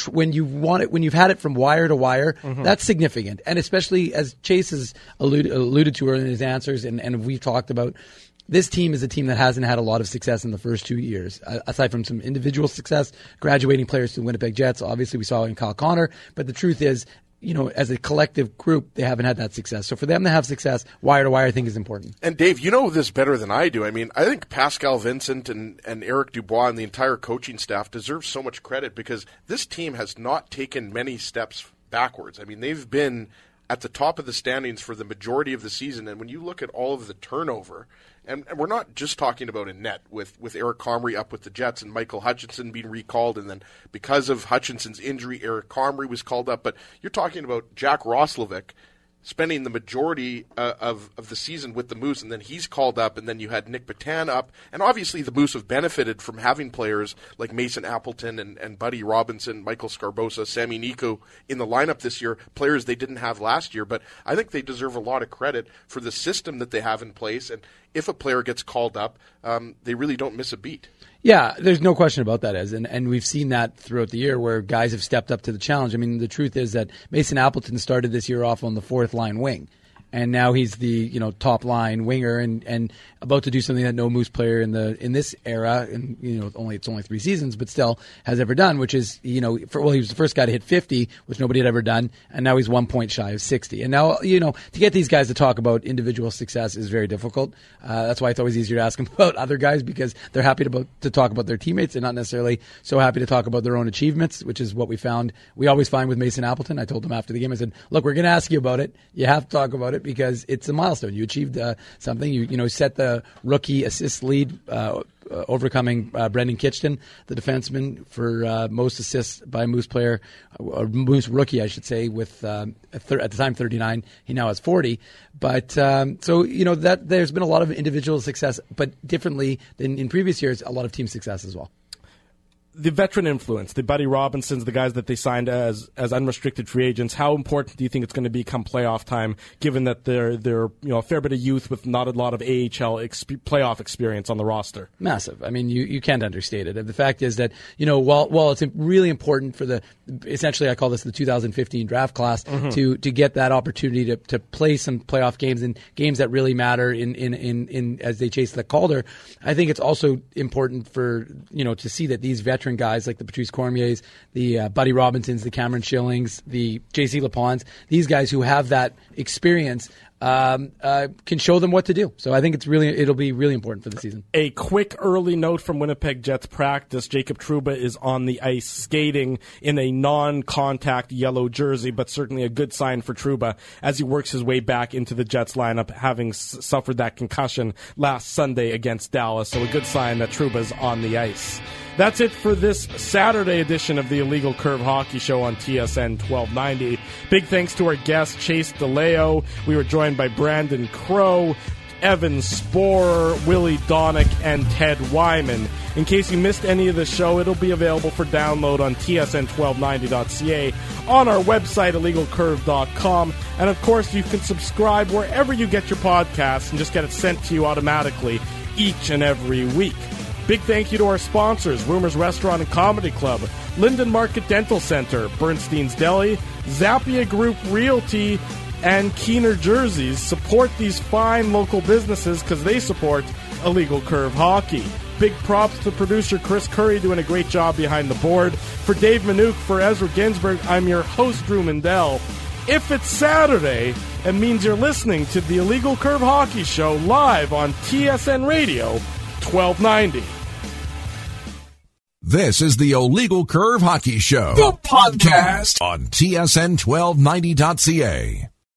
had it from wire to wire, that's significant. And especially as Chase has alluded to in his answers, and we've talked about, this team is a team that hasn't had a lot of success in the first 2 years, aside from some individual success, graduating players to the Winnipeg Jets. Obviously, we saw it in Kyle Connor. But the truth is, as a collective group, they haven't had that success. So for them to have success, wire to wire, I think is important. And Dave, you know this better than I do. I mean, I think Pascal Vincent and Eric Dubois and the entire coaching staff deserve so much credit, because this team has not taken many steps backwards. I mean, they've been at the top of the standings for the majority of the season. And when you look at all of the turnover, and we're not just talking about in net with Eric Comrie up with the Jets and Michael Hutchinson being recalled, and then because of Hutchinson's injury, Eric Comrie was called up. But you're talking about Jack Roslovic spending the majority of the season with the Moose, and then he's called up, and then you had Nick Petan up. And obviously the Moose have benefited from having players like Mason Appleton and Buddy Robinson, Michael Scarbosa, Sammy Nico in the lineup this year, players they didn't have last year. But I think they deserve a lot of credit for the system that they have in place, and if a player gets called up, they really don't miss a beat. Yeah, there's no question about that, and we've seen that throughout the year where guys have stepped up to the challenge. I mean, the truth is that Mason Appleton started this year off on the fourth line wing, and now he's the top line winger and about to do something that no Moose player in this era, and it's only 3 seasons, but still has ever done, which is he was the first guy to hit 50, which nobody had ever done, and now he's 1 point shy of 60. And now to get these guys to talk about individual success is very difficult. That's why it's always easier to ask them about other guys, because they're happy to talk about their teammates. They're not necessarily so happy to talk about their own achievements, which is what we always find with Mason Appleton. I told him after the game, I said, look, we're going to ask you about it. You have to talk about it because it's a milestone. You achieved something. You set the rookie assist lead, overcoming Brendan Kitchen, the defenseman, for most assists by a Moose player, or Moose rookie, I should say, with at the time 39. He now has 40. But that there's been a lot of individual success, but differently than in previous years, a lot of team success as well. The veteran influence, the Buddy Robinsons, the guys that they signed as unrestricted free agents, how important do you think it's going to be come playoff time, given that they're a fair bit of youth with not a lot of AHL playoff experience on the roster? Massive. I mean, you can't understate it. The fact is that, while it's really important for essentially I call this the 2015 draft class, to get that opportunity to play some playoff games and games that really matter in as they chase the Calder, I think it's also important for, to see that these veteran guys like the Patrice Cormiers, the Buddy Robinsons, the Cameron Schillings, the J.C. Lapons, these guys who have that experience can show them what to do. So I think it'll be really important for the season. A quick early note from Winnipeg Jets practice. Jacob Trouba is on the ice skating in a non-contact yellow jersey, but certainly a good sign for Trouba as he works his way back into the Jets lineup, having suffered that concussion last Sunday against Dallas. So a good sign that Trouba's on the ice. That's it for this Saturday edition of the Illegal Curve Hockey Show on TSN 1290. Big thanks to our guest, Chase DeLeo. We were joined by Brandon Crow, Evan Sporer, Willie Donick, and Ted Wyman. In case you missed any of the show, it'll be available for download on tsn1290.ca, on our website, illegalcurve.com, and of course you can subscribe wherever you get your podcasts and just get it sent to you automatically each and every week. Big thank you to our sponsors, Rumors Restaurant and Comedy Club, Linden Market Dental Center, Bernstein's Deli, Zappia Group Realty, and Keener Jerseys. Support these fine local businesses because they support Illegal Curve Hockey. Big props to producer Chris Curry doing a great job behind the board. For Dave Manouk, for Ezra Ginsburg, I'm your host, Drew Mandel. If it's Saturday, it means you're listening to the Illegal Curve Hockey Show live on TSN Radio 1290. This is the Illegal Curve Hockey Show, the podcast on TSN 1290.ca.